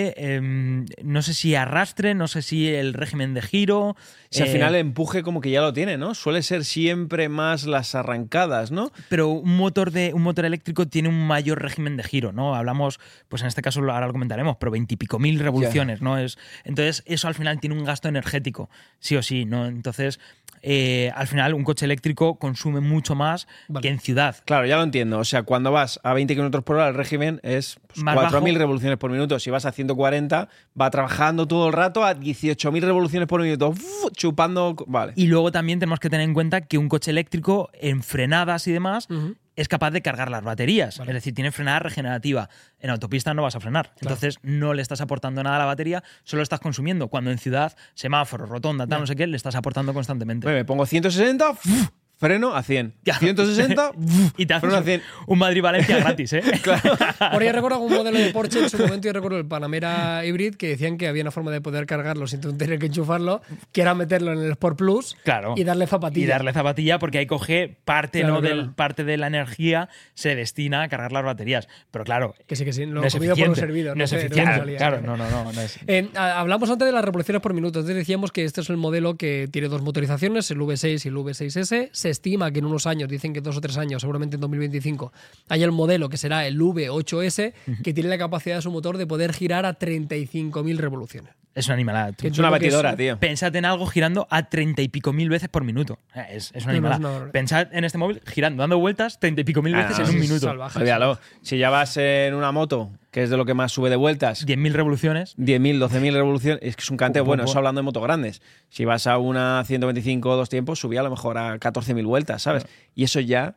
de no sé si arrastre, no sé si el régimen de giro. Si al final el empuje como que ya lo tiene, ¿no? Suele ser siempre más las arrancadas, ¿no? Pero un motor eléctrico tiene un mayor régimen de giro, ¿no? Hablamos, pues en este caso ahora lo comentaremos, pero 20 y pico mil revoluciones, ¿no? Entonces eso al final tiene un gasto energético, sí o sí, ¿no? Entonces al final un coche eléctrico consume mucho más que en ciudad. Claro, ya lo entiendo. O sea, cuando vas a 20 km por hora el régimen es 4.000 revoluciones por minuto. Si vas a 140 va trabajando todo el rato a 18.000 revoluciones por minuto, chupando... Vale. Y luego también tenemos que tener en cuenta que un coche eléctrico en frenadas y demás es capaz de cargar las baterías. Es decir, tiene frenada regenerativa. En autopista no vas a frenar. Claro. Entonces no le estás aportando nada a la batería, solo estás consumiendo. Cuando en ciudad, semáforo, rotonda, tal, no sé qué, le estás aportando constantemente. Me pongo 160, freno a 100. 160 y te haces un Madrid-Valencia gratis, ¿eh? Claro. Por ahí recuerdo algún modelo de Porsche en su momento, y recuerdo el Panamera Hybrid, que decían que había una forma de poder cargarlo sin tener que enchufarlo, que era meterlo en el Sport Plus y darle zapatilla. Y darle zapatilla porque ahí coge parte, parte de la energía se destina a cargar las baterías. Pero claro, que sí, no es comido por un servido. No es eficiente. Claro, no es. Hablamos antes de las revoluciones por minuto. Entonces decíamos que este es el modelo que tiene 2 motorizaciones, el V6 y el V6S. Se estima que en unos años, dicen que 2 o 3 años, seguramente en 2025, hay el modelo que será el V8S, que tiene la capacidad de su motor de poder girar a 35.000 revoluciones. Es una animalada. Es una batidora, tío. Pensad en algo girando a 30 y pico mil veces por minuto. Es una animalada. Pensad en este móvil girando, dando vueltas 30 y pico mil veces en un minuto. Olvídalo. Si ya vas en una moto, que es de lo que más sube de vueltas, 10.000 revoluciones. 10.000, 12.000 revoluciones. Es que es un cante bueno, eso hablando de motos grandes. Si vas a una 125 o 2 tiempos, subía a lo mejor a 14.000 vueltas, ¿sabes? Y eso ya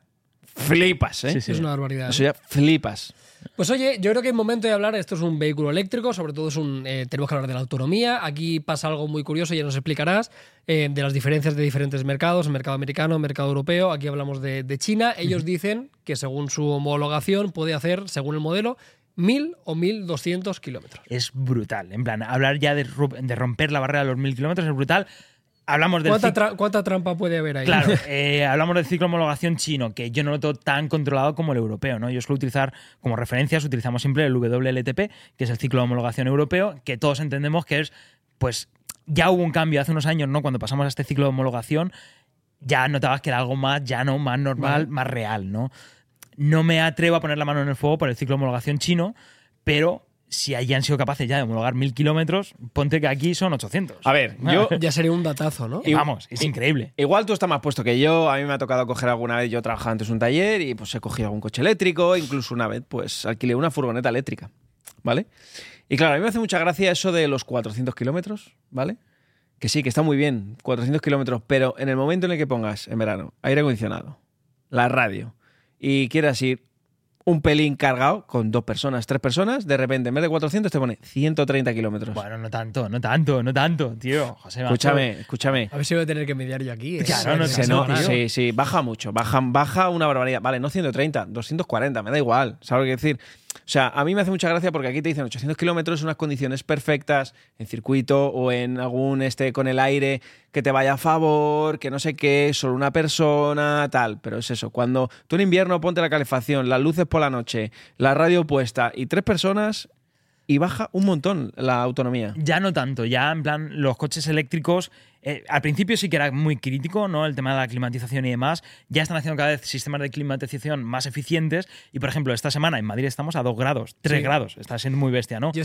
flipas, ¿eh? Sí. Es una barbaridad. Eso ya flipas. Pues oye, yo creo que es momento de hablar. Esto es un vehículo eléctrico, sobre todo tenemos que hablar de la autonomía. Aquí pasa algo muy curioso, ya nos explicarás, de las diferencias de diferentes mercados, el mercado americano, el mercado europeo. Aquí hablamos de China. Ellos dicen que según su homologación puede hacer, según el modelo, 1.000 o 1.200 kilómetros. Es brutal. En plan, hablar ya de romper la barrera de los 1.000 kilómetros es brutal. Hablamos del ¿Cuánta trampa puede haber ahí? Claro, hablamos del ciclo de homologación chino, que yo no lo tengo tan controlado como el europeo, ¿no? Yo suelo utilizar como referencias, utilizamos siempre el WLTP, que es el ciclo de homologación europeo, que todos entendemos que es, pues, ya hubo un cambio hace unos años, ¿no? Cuando pasamos a este ciclo de homologación, ya notabas que era algo más llano, más normal, más real, ¿no? No me atrevo a poner la mano en el fuego por el ciclo de homologación chino, pero si hayan sido capaces ya de homologar 1.000 kilómetros, ponte que aquí son 800. A ver, yo... Ya sería un datazo, ¿no? Y vamos, es increíble. Igual tú estás más puesto que yo. A mí me ha tocado coger alguna vez, yo trabajaba antes en un taller y pues he cogido algún coche eléctrico, incluso una vez pues alquilé una furgoneta eléctrica, ¿vale? Y claro, a mí me hace mucha gracia eso de los 400 kilómetros, ¿vale? Que sí, que está muy bien, 400 kilómetros, pero en el momento en el que pongas, en verano, aire acondicionado, la radio, y quieras ir un pelín cargado con 2 personas, 3 personas, de repente en vez de 400 te pone 130 kilómetros. Bueno, no tanto, tío. José, Escúchame. A ver si voy a tener que mediar yo aquí. Claro, no sé, No, sí, baja mucho, baja una barbaridad. Vale, no 130, 240, me da igual, ¿sabes lo que decir? O sea, a mí me hace mucha gracia porque aquí te dicen 800 kilómetros, unas condiciones perfectas, en circuito o en algún con el aire que te vaya a favor, que no sé qué, solo una persona, tal. Pero es eso, cuando tú en invierno ponte la calefacción, las luces por la noche, la radio puesta y 3 personas... Y baja un montón la autonomía. Ya no tanto, ya en plan los coches eléctricos, al principio sí que era muy crítico, ¿no? El tema de la climatización y demás. Ya están haciendo cada vez sistemas de climatización más eficientes y, por ejemplo, esta semana en Madrid estamos a 2 grados, 3 grados. Está siendo muy bestia, ¿no?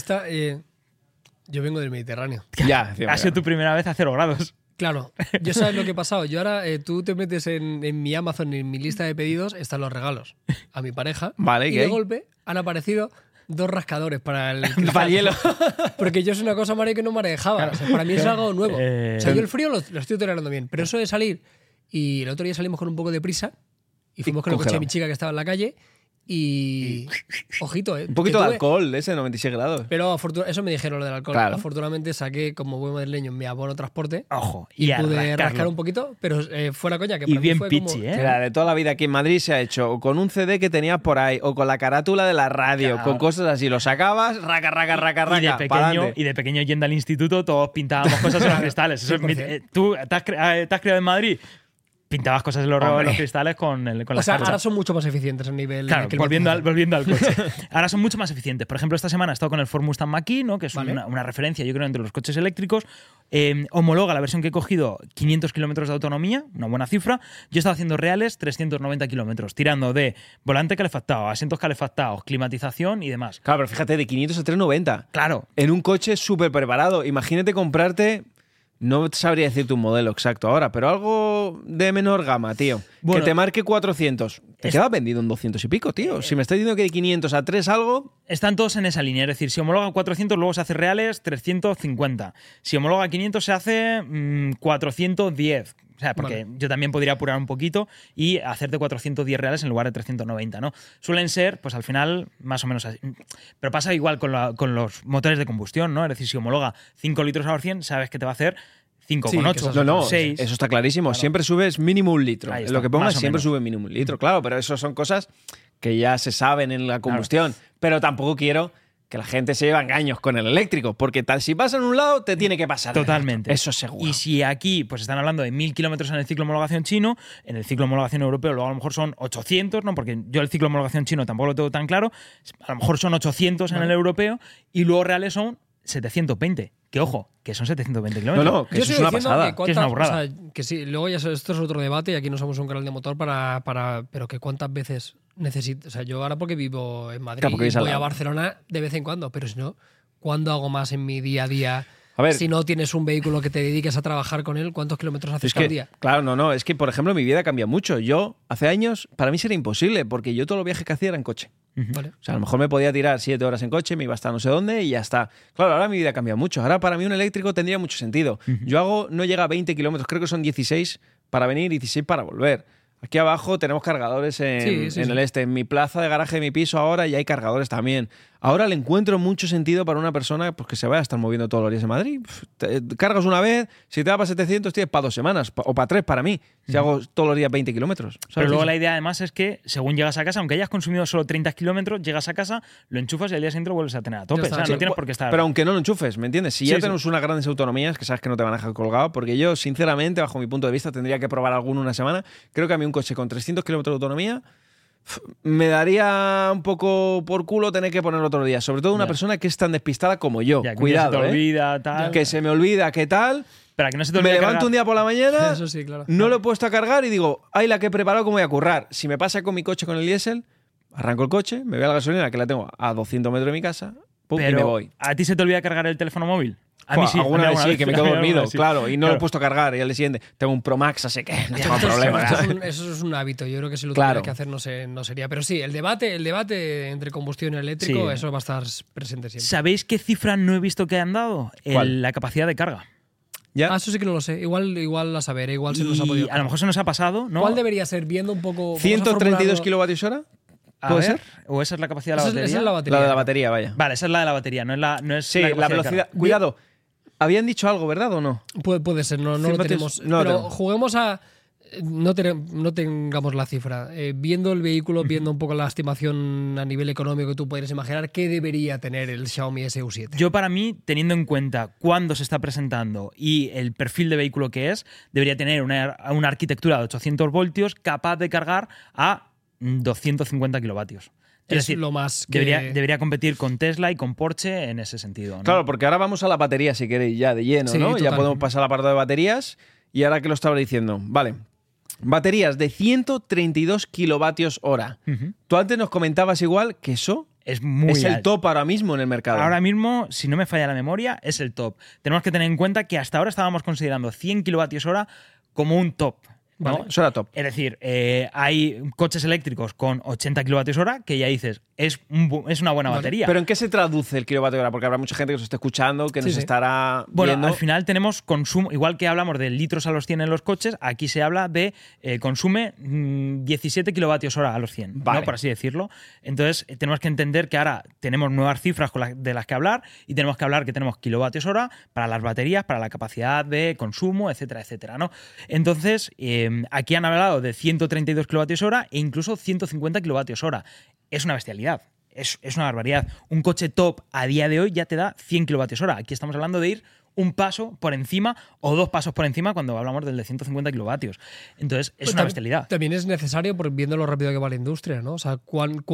Yo vengo del Mediterráneo. Ya, ha sido tu primera vez a 0 grados. Claro, yo sabes lo que he pasado. Yo ahora, tú te metes en mi Amazon, en mi lista de pedidos, están los regalos a mi pareja. Vale, y de golpe han aparecido 2 rascadores para el hielo. Porque yo es una cosa, Mario, que no me dejaba. Claro. O sea, para mí es algo nuevo. O sea, yo el frío lo estoy tolerando bien, pero eso de salir, y el otro día salimos con un poco de prisa y fuimos con el coche de mi chica que estaba en la calle y ojito, un poquito de alcohol, ese 96 grados. Pero eso me dijeron lo del alcohol. Claro. Afortunadamente saqué, como buen madrileño, mi abono transporte. Ojo, y pude rascar un poquito, pero fuera coña, que para bien mí fue pitchy, como... Mira, de toda la vida aquí en Madrid se ha hecho o con un CD que tenías por ahí, o con la carátula de la radio, con cosas así. Lo sacabas, raca, y de pequeño yendo al instituto, todos pintábamos cosas en los cristales. Eso ¿Tú te has criado en Madrid? Pintabas cosas en los cristales con la escarcha. Ahora son mucho más eficientes a nivel... Claro, volviendo al coche. Ahora son mucho más eficientes. Por ejemplo, esta semana he estado con el Ford Mustang Mach-E, ¿no? Que es una referencia, yo creo, entre los coches eléctricos. Homologa la versión que he cogido 500 kilómetros de autonomía, una buena cifra. Yo he estado haciendo reales 390 kilómetros, tirando de volante calefactado, asientos calefactados, climatización y demás. Claro, pero fíjate, de 500 a 390. Claro. En un coche súper preparado. Imagínate comprarte... No sabría decirte un modelo exacto ahora, pero algo de menor gama, tío. Bueno, que te marque 400. Te queda vendido en 200 y pico, tío. Si me estás diciendo que de 500 a 3 algo... Están todos en esa línea. Es decir, si homologa 400, luego se hace reales 350. Si homologa 500, se hace 410. O sea, porque yo también podría apurar un poquito y hacerte 410 reales en lugar de 390, ¿no? Suelen ser, pues al final, más o menos así. Pero pasa igual con los motores de combustión, ¿no? Es decir, si homologa 5 litros a 100, sabes que te va a hacer 5,8. No, 6. Eso está clarísimo. Claro. Siempre subes mínimo 1 litro. Lo que pongas siempre sube mínimo 1 litro. Claro, pero eso son cosas que ya se saben en la combustión. Claro. Pero tampoco quiero que la gente se lleve engaños con el eléctrico, porque si pasa en un lado, te tiene que pasar. Totalmente. Eso es seguro. Y si aquí pues están hablando de 1.000 kilómetros en el ciclo de homologación chino, en el ciclo de homologación europeo luego a lo mejor son 800, ¿no? Porque yo el ciclo de homologación chino tampoco lo tengo tan claro. A lo mejor son 800 en el europeo y luego reales son 720. Que ojo, que son 720 kilómetros. No, que eso es una pasada. Que es una burrada. O sea, que sí, luego ya esto es otro debate y aquí no somos un canal de motor pero que cuántas veces necesito. O sea, yo ahora porque vivo en Madrid y voy a Barcelona de vez en cuando, pero si no, ¿cuándo hago más en mi día a día? A ver, si no tienes un vehículo que te dediques a trabajar con él, ¿cuántos kilómetros haces al día? Claro, es que, por ejemplo, mi vida cambia mucho. Yo, hace años, para mí sería imposible, porque yo todos los viajes que hacía era en coche. Vale. O sea, a lo mejor me podía tirar 7 horas en coche, me iba hasta no sé dónde y ya está. Claro, ahora mi vida cambia mucho. Ahora para mí un eléctrico tendría mucho sentido. Yo no llega a 20 kilómetros, creo que son 16 para venir y 16 para volver. Aquí abajo tenemos cargadores en el este. En mi plaza de garaje de mi piso ahora ya hay cargadores también. Ahora le encuentro mucho sentido para una persona pues, que se vaya a estar moviendo todos los días en Madrid. Te cargas una vez, si te da para 700, tienes para 2 semanas. O para 3 para mí, si hago todos los días 20 kilómetros. Pero luego la idea además es que según llegas a casa, aunque hayas consumido solo 30 kilómetros, llegas a casa, lo enchufas y al día siguiente lo vuelves a tener a tope. O sea, no tienes por qué estar... Pero aunque no lo enchufes, ¿me entiendes? Si ya tenemos unas grandes autonomías, que sabes que no te van a dejar colgado, porque yo, sinceramente, bajo mi punto de vista, tendría que probar alguno una semana. Creo que a mí un coche con 300 kilómetros de autonomía me daría un poco por culo tener que ponerlo otro día. Sobre todo una persona que es tan despistada como yo. Ya, Cuidado, que se te olvida, tal. Que se me olvida, ¿qué tal? Para que no se te olvide me levanto cargar. un día por la mañana, Eso sí, claro. no lo he puesto a cargar y digo, ay, la que he preparado, ¿cómo voy a currar? Si me pasa con mi coche con el diésel, arranco el coche, me voy a la gasolina, que la tengo a 200 metros de mi casa, pum, y me voy. ¿A ti se te olvida cargar el teléfono móvil? A mí sí. Alguna vez sí, que me quedo dormido, sí. claro, y no lo he puesto a cargar. Y al día siguiente tengo un Pro Max, así que no tengo problema. Eso es un hábito. Yo creo que si lo Claro. tuviera que hacer no sería. Pero sí, el debate entre combustión y eléctrico, Sí. eso va a estar presente siempre. ¿Sabéis qué cifra no he visto que han dado? ¿Cuál? La capacidad de carga. ¿Ya? Eso sí que no lo sé. Igual a saber, igual se nos ha podido. Y a lo mejor se nos ha pasado, ¿no? ¿Cuál debería ser? Viendo un poco. 132 kilovatios hora. A ¿Puede ver, ser? ¿O esa es la capacidad de la batería? Esa es la batería. La de la batería, vaya. Vale, esa es la de la batería, no es Sí, la la capacidad de velocidad. carga. Cuidado. Habían dicho algo, ¿verdad o no? Puede ser, no 100 lo vatios, tenemos. no lo pero tenemos. juguemos a. No tengamos la cifra. Viendo el vehículo, viendo un poco la estimación a nivel económico que tú podrías imaginar, ¿qué debería tener el Xiaomi SU7? Yo, para mí, teniendo en cuenta cuándo se está presentando y el perfil de vehículo que es, debería tener una arquitectura de 800 voltios capaz de cargar a 250 kilovatios. Es decir, lo más que... debería competir con Tesla y con Porsche en ese sentido, ¿no? Claro, porque ahora vamos a la batería, si queréis, ya de lleno, Sí, ¿no? Ya total. podemos pasar al apartado de baterías. Y ahora que lo estaba diciendo, vale. Baterías de 132 kilovatios hora. Ujú. Tú antes nos comentabas igual que eso Es muy es el alto. top ahora mismo en el mercado. Ahora mismo, si no me falla la memoria, es el top. Tenemos que tener en cuenta que hasta ahora estábamos considerando 100 kilovatios hora como un top, ¿no? Vale, eso era top. Es decir, hay coches eléctricos con 80 kilovatios hora que ya dices, es una buena Vale. batería. ¿Pero en qué se traduce el kilovatio hora? Porque habrá mucha gente que nos esté escuchando, que nos Sí. estará Bueno, viendo. al final tenemos consumo, igual que hablamos de litros a los 100 en los coches, aquí se habla de consume 17 kilovatios hora a los 100, Vale. ¿no? Por así decirlo. Entonces, tenemos que entender que ahora tenemos nuevas cifras de las que hablar y tenemos que hablar que tenemos kilovatios hora para las baterías, para la capacidad de consumo, etcétera, etcétera, ¿no? Entonces, aquí han hablado de 132 kilovatios hora e incluso 150 kilovatios hora. Es una bestialidad. Es una barbaridad. Un coche top a día de hoy ya te da 100 kilovatios hora. Aquí estamos hablando de ir un paso por encima o 2 pasos por encima cuando hablamos del de 150 kilovatios. Entonces, es una bestialidad. También es necesario por viendo lo rápido que va la industria, ¿no? O sea, cuán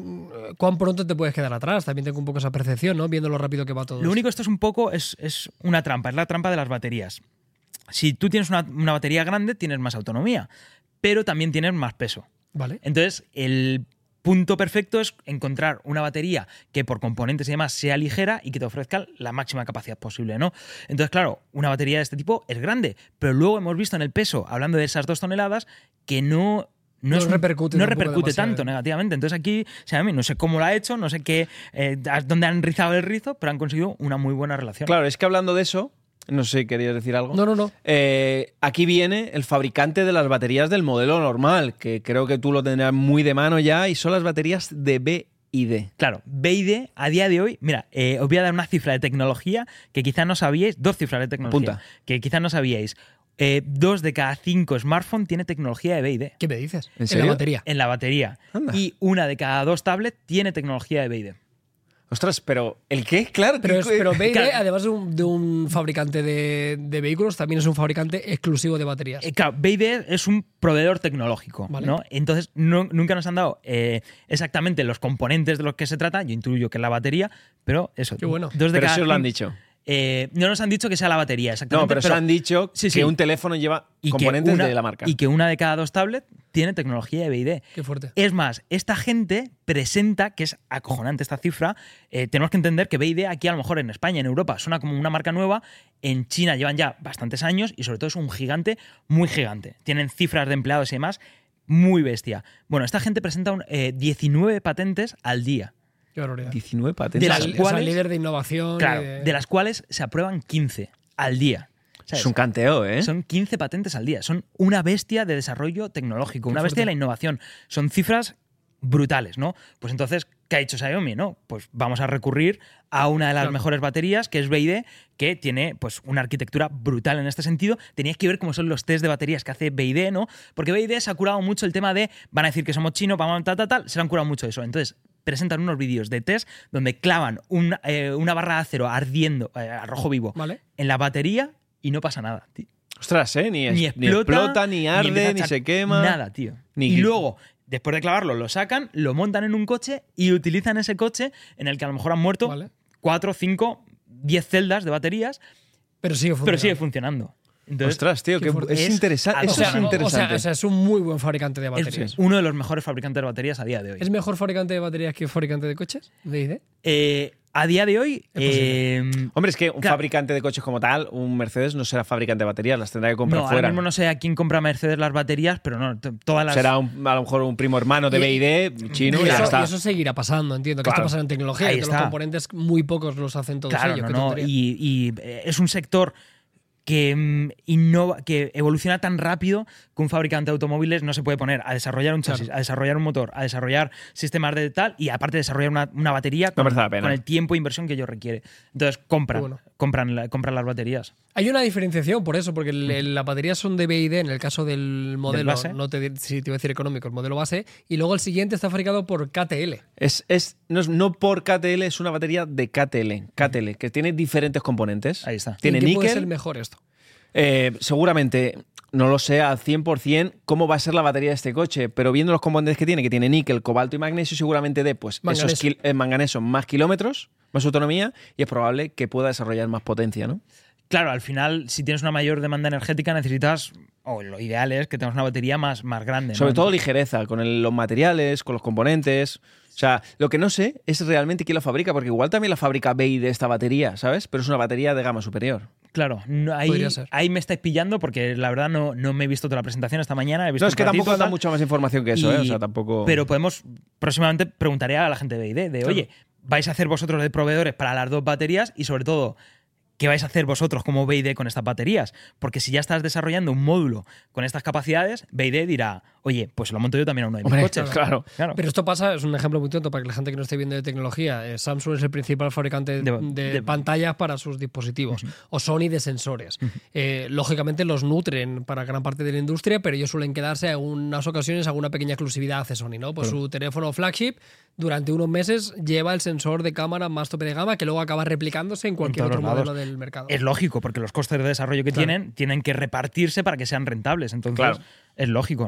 pronto te puedes quedar atrás. También tengo un poco esa percepción, ¿no? Viendo lo rápido que va todo. Lo único, esto es un poco, es una trampa, es la trampa de las baterías. Si tú tienes una batería grande, tienes más autonomía, pero también tienes más peso. Vale. Entonces, el punto perfecto es encontrar una batería que por componentes y demás sea ligera y que te ofrezca la máxima capacidad posible, ¿no? Entonces, claro, una batería de este tipo es grande, pero luego hemos visto en el peso, hablando de esas 2 toneladas, que no repercute repercute tanto demasiado. negativamente. Entonces aquí, Xiaomi, no sé cómo lo ha hecho, no sé dónde han rizado el rizo, pero han conseguido una muy buena relación. Claro, es que hablando de eso, no sé, ¿querías decir algo? No. Aquí viene el fabricante de las baterías del modelo normal, que creo que tú lo tendrás muy de mano ya, y son las baterías de BYD. Claro, BYD a día de hoy, mira, os voy a dar una cifra de tecnología que quizás no sabíais, 2 cifras de tecnología Apunta. que quizás no sabíais. 2 de cada 5 smartphones tiene tecnología de BYD. ¿Qué me dices? ¿En serio? la batería. En la batería. Anda. Y 1 de cada 2 tablets tiene tecnología de BYD. Ostras, pero ¿el qué? Claro. Pero BYD, Claro. además de un fabricante de vehículos, también es un fabricante exclusivo de baterías. Claro, BYD es un proveedor tecnológico, Vale. ¿no? Entonces, nunca nos han dado exactamente los componentes de los que se trata. Yo intuyo que es la batería, pero eso. Qué bueno. 2 de Pero cada sí os lo han 5 dicho. No nos han dicho que sea la batería, exactamente. No, pero se han dicho Sí, que sí. un teléfono lleva Y que componentes una- de la marca. Y que 1 de cada 2 tablets tiene tecnología de BYD. Qué fuerte. Es más, esta gente presenta, que es acojonante esta cifra, tenemos que entender que BYD aquí a lo mejor en España, en Europa, suena como una marca nueva, en China llevan ya bastantes años y sobre todo es un gigante, muy gigante. Tienen cifras de empleados y demás muy bestia. Bueno, esta gente presenta 19 patentes al día. Qué barbaridad. 19 patentes. De O las sea, cuales- líder de innovación. Claro, de las cuales se aprueban 15 al día. ¿Sabes? Es un canteo, ¿eh? Son 15 patentes al día. Son una bestia de desarrollo tecnológico, una bestia de la innovación. Son cifras brutales, ¿no? Pues entonces, ¿qué ha hecho Xiaomi? ¿No? Pues vamos a recurrir a una de las mejores baterías, que es BYD, que tiene pues una arquitectura brutal en este sentido. Teníais que ver cómo son los test de baterías que hace BYD, ¿no? Porque BYD se ha curado mucho el tema de van a decir que somos chinos, vamos a tal, se le han curado mucho eso. Entonces, presentan unos vídeos de test donde clavan una barra de acero ardiendo a rojo vivo en la batería y no pasa nada, tío. Ostras, ni explota, ni arde, ni se quema. Nada, tío. Y luego, después de clavarlo, lo sacan, lo montan en un coche y utilizan ese coche en el que a lo mejor han muerto 4, 5, 10 celdas de baterías, pero sigue funcionando. Entonces, ostras, tío, es interesante. Eso es interesante. O sea, es un muy buen fabricante de baterías. Es uno de los mejores fabricantes de baterías a día de hoy. ¿Es mejor fabricante de baterías que fabricante de coches? ¿BYD? A día de hoy... Hombre, es que un fabricante de coches como tal, un Mercedes, no será fabricante de baterías, las tendrá que comprar fuera. Ahora mismo no sé a quién compra Mercedes las baterías, pero no, todas las... Será a lo mejor un primo hermano de BYD, chino, y ya está. Y eso seguirá pasando, entiendo, que esto pasa en tecnología, que los componentes muy pocos los hacen todos ellos. Y es un sector que evoluciona tan rápido que un fabricante de automóviles no se puede poner a desarrollar un chasis, a desarrollar un motor, a desarrollar sistemas de tal y aparte de desarrollar una batería con el tiempo e inversión que ello requiere. Entonces compran las baterías. Hay una diferenciación por eso, porque las baterías son de BYD en el caso del modelo, base. Si te iba a decir económico, el modelo base, y luego el siguiente está fabricado por KTL. No por KTL, es una batería de KTL, que tiene diferentes componentes. Ahí está. Tiene níquel. ¿Puede ser mejor esto? Seguramente, no lo sé al 100% cómo va a ser la batería de este coche, pero viendo los componentes que tiene níquel, cobalto y magnesio, seguramente de pues esos manganeso más kilómetros, más autonomía, y es probable que pueda desarrollar más potencia, ¿no? Claro, al final, si tienes una mayor demanda energética, necesitas, o lo ideal es que tengas una batería más grande, ¿no? Sobre todo ligereza, con los materiales, con los componentes. O sea, lo que no sé es realmente quién la fabrica, porque igual también la fabrica BYD esta batería, ¿sabes? Pero es una batería de gama superior. Claro, ahí me estáis pillando porque la verdad no me he visto toda la presentación esta mañana. Es que tampoco da mucha más información que eso, ¿eh? O sea, tampoco... Pero próximamente preguntaré a la gente de BYD oye, ¿vais a hacer vosotros de proveedores para las dos baterías? Y sobre todo, ¿qué vais a hacer vosotros como BYD con estas baterías? Porque si ya estás desarrollando un módulo con estas capacidades, BYD dirá, oye, pues lo monto yo también a uno de mis coches. Claro. Pero esto pasa, es un ejemplo muy tonto para que la gente que no esté viendo de tecnología. Samsung es el principal fabricante de pantallas para sus dispositivos, o Sony de sensores. Lógicamente los nutren para gran parte de la industria, pero ellos suelen quedarse en unas ocasiones alguna pequeña exclusividad hace Sony, ¿no? Pues su teléfono flagship durante unos meses lleva el sensor de cámara más tope de gama que luego acaba replicándose en cualquier otro modelo del mercado. Es lógico, porque los costes de desarrollo que tienen que repartirse para que sean rentables. Entonces, es lógico,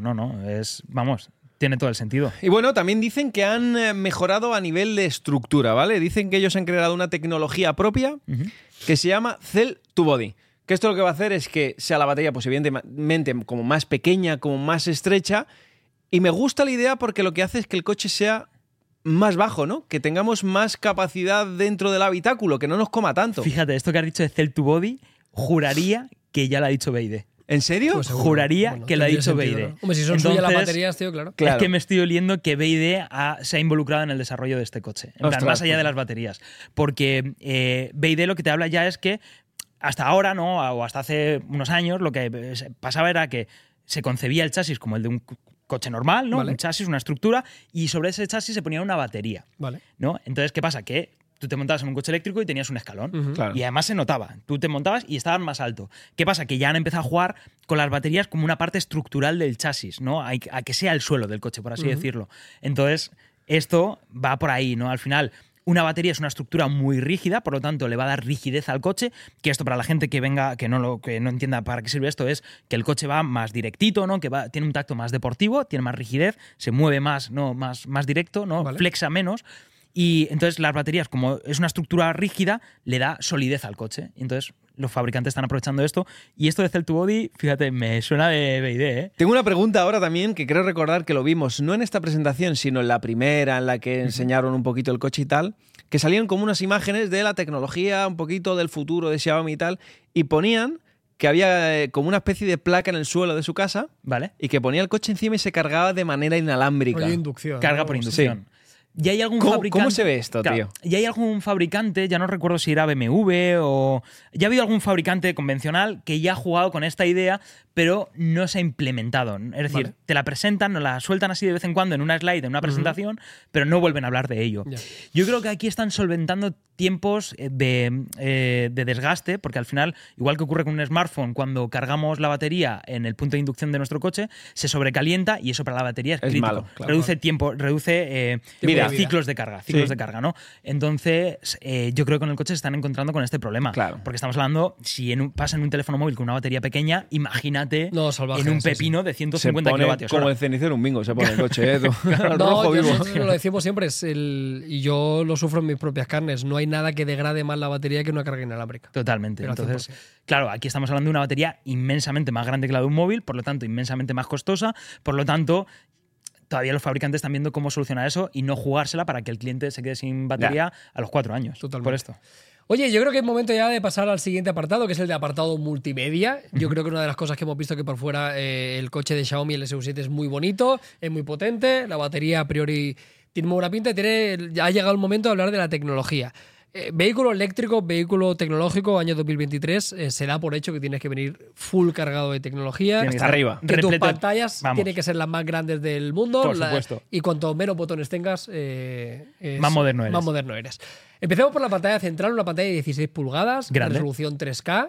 tiene todo el sentido. Y bueno, también dicen que han mejorado a nivel de estructura, ¿vale? Dicen que ellos han creado una tecnología propia que se llama Cell to Body. Que esto lo que va a hacer es que sea la batería, pues evidentemente, como más pequeña, como más estrecha. Y me gusta la idea porque lo que hace es que el coche sea más bajo, ¿no? Que tengamos más capacidad dentro del habitáculo, que no nos coma tanto. Fíjate, esto que has dicho de Cell to Body, juraría que ya lo ha dicho BYD. ¿En serio? Pues juraría que lo ha dicho BYD. ¿No? Hombre, si son suyas las baterías, tío, claro. Es que me estoy oliendo que BYD se ha involucrado en el desarrollo de este coche. En plan, más allá de las baterías. Porque BYD lo que te habla ya es que hasta ahora, ¿no? O hasta hace unos años, lo que pasaba era que se concebía el chasis como el de un coche normal, ¿no? Un chasis, una estructura, y sobre ese chasis se ponía una batería. ¿No? Entonces, ¿qué pasa? Que tú te montabas en un coche eléctrico y tenías un escalón. Y además se notaba. Tú te montabas y estaban más alto. ¿Qué pasa? Que ya han empezado a jugar con las baterías como una parte estructural del chasis, ¿no? A que sea el suelo del coche, por así decirlo. Entonces, esto va por ahí, ¿no? Al final, una batería es una estructura muy rígida, por lo tanto, le va a dar rigidez al coche, que esto para la gente que venga, que no entienda para qué sirve esto, es que el coche va más directito, ¿no? Tiene un tacto más deportivo, tiene más rigidez, se mueve más, ¿no? Más directo, ¿no? Flexa menos. Y entonces las baterías, como es una estructura rígida, le da solidez al coche. Y entonces los fabricantes están aprovechando esto. Y esto de Cell to Body, fíjate, me suena de BYD, ¿eh? Tengo una pregunta ahora también que creo recordar que lo vimos, no en esta presentación, sino en la primera, en la que enseñaron un poquito el coche y tal, que salían como unas imágenes de la tecnología, un poquito del futuro de Xiaomi y tal, y ponían que había como una especie de placa en el suelo de su casa, ¿vale? Y que ponía el coche encima y se cargaba de manera inalámbrica. Por inducción. Carga por inducción. Sí. Ya hay algún ¿Cómo fabricante. se ve esto, tío? Ya hay algún fabricante, ya no recuerdo si era BMW o. Ya ha habido algún fabricante convencional que ya ha jugado con esta idea, pero no se ha implementado. Es decir, te la presentan, nos la sueltan así de vez en cuando en una slide, en una presentación, pero no vuelven a hablar de ello. Ya. Yo creo que aquí están solventando tiempos de desgaste, porque al final, igual que ocurre con un smartphone, cuando cargamos la batería en el punto de inducción de nuestro coche, se sobrecalienta y eso para la batería es crítico. malo, claro. Reduce tiempo, reduce ciclos de carga, ¿no? Entonces, yo creo que con el coche se están encontrando con este problema. Claro. Porque estamos hablando, si pasa en un teléfono móvil con una batería pequeña, imagínate salvaje, en un pepino de 150 se pone kilovatios. como el cenicero un bingo, se pone el coche, No, rojo vivo. nosotros lo decimos siempre, y yo lo sufro en mis propias carnes. No hay nada que degrade más la batería que una carga inalámbrica. Totalmente. Pero Entonces, 100%. claro, aquí estamos hablando de una batería inmensamente más grande que la de un móvil, por lo tanto, inmensamente más costosa, por lo tanto, todavía los fabricantes están viendo cómo solucionar eso y no jugársela para que el cliente se quede sin batería a los 4 años. Totalmente. Por esto. Oye, yo creo que es momento ya de pasar al siguiente apartado, que es el de apartado multimedia. Yo creo que una de las cosas que hemos visto que por fuera el coche de Xiaomi, el SU7, es muy bonito, es muy potente, la batería a priori tiene muy buena pinta y ya ha llegado el momento de hablar de la tecnología. Vehículo eléctrico, vehículo tecnológico, año 2023, se da por hecho que tienes que venir full cargado de tecnología. Tiene que Hasta estar arriba. Que tus repleto. pantallas Vamos. tienen que ser las más grandes del mundo. Por supuesto. Y cuanto menos botones tengas, Más moderno eres. Más moderno eres. Empecemos por la pantalla central, una pantalla de 16 pulgadas, Grande. resolución 3K.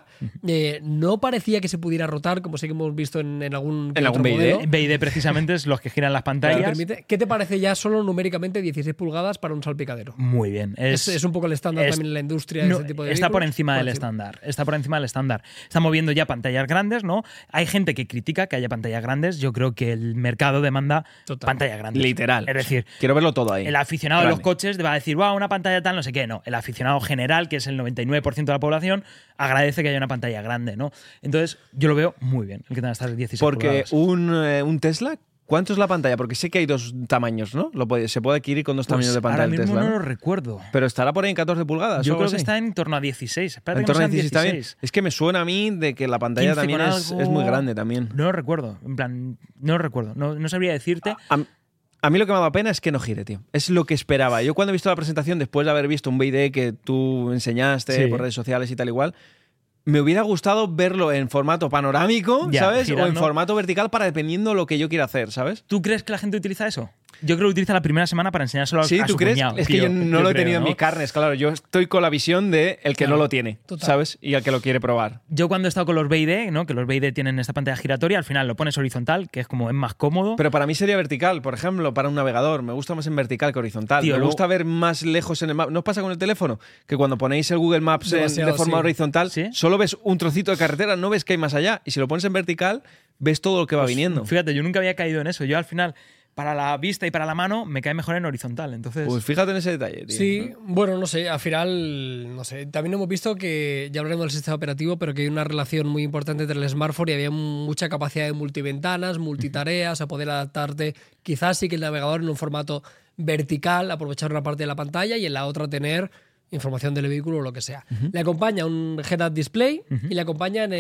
No parecía que se pudiera rotar, como sí que hemos visto en algún En algún otro BID. modelo. BID precisamente es los que giran las Te pantallas. permite. ¿Qué te parece ya solo numéricamente 16 pulgadas para un salpicadero? Muy bien. Es un poco el estándar también en la industria de no, ese tipo de está por vehículos. encima del estándar. Está por encima del estándar. Estamos viendo ya pantallas grandes, ¿no? Hay gente que critica que haya pantallas grandes. Yo creo que el mercado demanda Total. pantallas grandes. Literal. Es decir, Quiero verlo todo ahí. el aficionado de Grande. los coches va a decir, wow, una pantalla tal, no sé qué. No, el aficionado general, que es el 99% de la población, agradece que haya una pantalla grande, ¿no? Entonces, yo lo veo muy bien, el que tenga estas 16 Porque pulgadas. un Tesla, ¿cuánto es la pantalla? Porque sé que hay dos tamaños, ¿no? Se puede adquirir con dos tamaños de pantalla ahora el mismo Tesla. no ¿no? lo recuerdo. Pero estará por ahí en 14 pulgadas. Yo o algo creo que así. está en torno a 16. Espérate En que no torno a sean 16 también. 16. Es que me suena a mí de que la pantalla 15 también con es algo. muy grande también. No lo recuerdo. En plan, no lo recuerdo. No sabría decirte. A mí lo que me da pena es que no gire, tío. Es lo que esperaba. Yo cuando he visto la presentación, después de haber visto un BID que tú enseñaste Sí. por redes sociales y tal igual, me hubiera gustado verlo en formato panorámico, Ya, ¿sabes? O en girando. formato vertical para dependiendo lo que yo quiera hacer, ¿sabes? ¿Tú crees que la gente utiliza eso? Yo creo que utiliza la primera semana para enseñárselo Sí, a ¿tú su crees? cuñado, Es que tío. yo no lo he creo, tenido en ¿no? mis carnes, claro. Yo estoy con la visión de el que Claro, no lo tiene, total. ¿sabes? Y el que lo quiere probar. Yo cuando he estado con los BID, ¿no? Que los BID tienen esta pantalla giratoria, al final lo pones horizontal, que es como es más cómodo. Pero para mí sería vertical, por ejemplo, para un navegador. Me gusta más en vertical que horizontal. Tío, me luego- gusta ver más lejos en el mapa. ¿No os pasa con el teléfono? Que cuando ponéis el Google Maps Demasiado, de forma sí. horizontal, ¿Sí? solo ves un trocito de carretera, no ves que hay más allá. Y si lo pones en vertical, ves todo lo que va viniendo. Fíjate, yo nunca había caído en eso. Yo al final, para la vista y para la mano, me cae mejor en horizontal. Entonces, Pues fíjate en ese detalle, tío. Sí, bueno, no sé, al final, no sé. También hemos visto que, ya hablaremos del sistema operativo, pero que hay una relación muy importante entre el smartphone y había mucha capacidad de multiventanas, multitareas, a poder adaptarte. Quizás sí que el navegador en un formato vertical, aprovechar una parte de la pantalla y en la otra tener información del vehículo o lo que sea. Le acompaña un head-up display y le acompaña en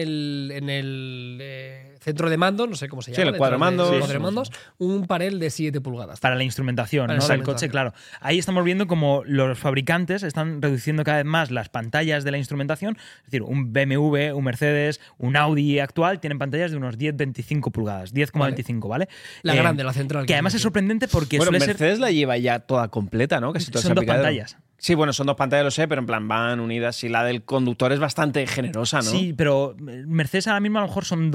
el centro de mando, no sé cómo se Sí, llama. el cuadremandos. detrás del cuadremandos, un panel de 7 pulgadas. para la instrumentación, Para ¿no? la del coche, claro. Ahí estamos viendo como los fabricantes están reduciendo cada vez más las pantallas de la instrumentación. Es decir, un BMW, un Mercedes, un Audi actual tienen pantallas de unos 10-25 pulgadas, 10,25, ¿vale? La grande, la central. Que además es sorprendente porque Bueno, suele ser... Mercedes la lleva ya toda completa, ¿no? Casi todo Son dos salpicadero. pantallas. Sí, bueno, son dos pantallas, lo sé, pero en plan van unidas. Y la del conductor es bastante generosa, ¿no? Sí, pero Mercedes ahora mismo a lo mejor son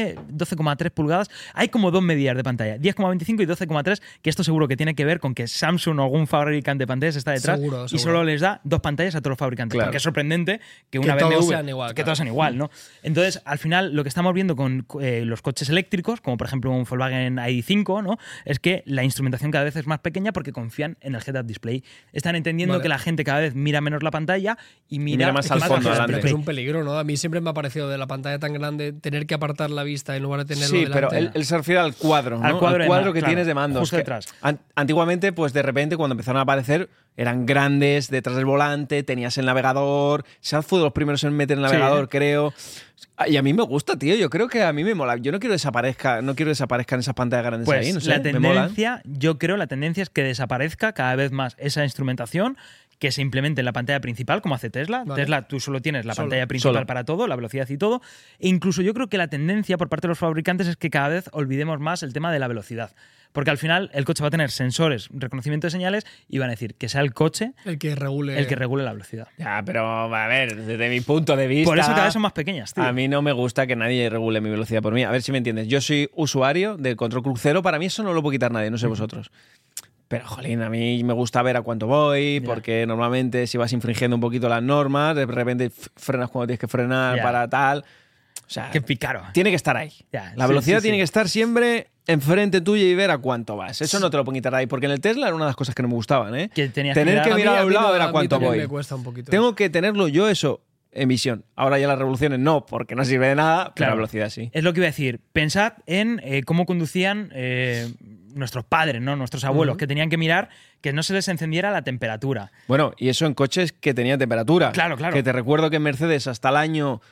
12,3 pulgadas. Hay como dos medidas de pantalla, 10,25 y 12,3, que esto seguro que tiene que ver con que Samsung o algún fabricante de pantallas está detrás Seguro, y seguro. solo les da dos pantallas a todos los fabricantes. Claro. Porque es sorprendente que una todos BMW sean igual, que claro. todos sean igual, ¿no? Entonces, al final, lo que estamos viendo con los coches eléctricos, como por ejemplo un Volkswagen ID5, ¿no? Es que la instrumentación cada vez es más pequeña porque confían en el head-up display. Están entendiendo Vale. que la gente cada vez mira menos la pantalla y mira más es al que fondo, el adelante. Pero es un peligro, ¿no? A mí siempre me ha parecido de la pantalla tan grande tener que apartar la vista vista en lugar de tenerlo Sí, delante. pero él se refiere al cuadro, ¿no? Al cuadro que claro, tienes de mandos. justo que detrás. Antiguamente, pues de repente, cuando empezaron a aparecer, eran grandes, detrás del volante, tenías el navegador. Seat fue de los primeros en meter el navegador, creo. Y a mí me gusta, tío. Yo creo que a mí me mola. Yo no quiero que desaparezcan esas pantallas grandes Pues ahí. No sé, la me molan. tendencia, yo creo, la tendencia es que desaparezca cada vez más esa instrumentación, que se implemente en la pantalla principal, como hace Tesla. Vale. Tesla, tú solo tienes la Solo. pantalla principal Solo. para todo, la velocidad y todo. E incluso yo creo que la tendencia por parte de los fabricantes es que cada vez olvidemos más el tema de la velocidad. Porque al final el coche va a tener sensores, reconocimiento de señales, y van a decir que sea el coche El que regule. el que regule la velocidad. Ya, pero a ver, desde mi punto de vista. Por eso cada vez son más pequeñas, tío. A mí no me gusta que nadie regule mi velocidad por mí. A ver si me entiendes. Yo soy usuario del control crucero. Para mí eso no lo puede quitar nadie, no sé vosotros. Pero, jolín, a mí me gusta ver a cuánto voy, Ya. porque normalmente si vas infringiendo un poquito las normas, de repente frenas cuando tienes que frenar Ya. para tal. O sea, Qué pícaro. tiene que estar ahí. Ya, La sí, velocidad sí, tiene sí. que estar siempre enfrente tuya y ver a cuánto vas. Eso no te lo pueden quitar ahí, porque en el Tesla era una de las cosas que no me gustaban, ¿eh? Que tenías que Tener que mirar- mirar a un lado a ver a mí cuánto también voy. me cuesta un poquito. Tengo que tenerlo yo eso en visión. Ahora ya las revoluciones no, porque no sirve de nada, pero Claro. la velocidad sí. Es lo que iba a decir. Pensad en cómo conducían nuestros padres, ¿no? Nuestros abuelos, que tenían que mirar que no se les encendiera la temperatura. Bueno, y eso en coches que tenían temperatura. Claro, claro. Que te recuerdo que en Mercedes hasta el año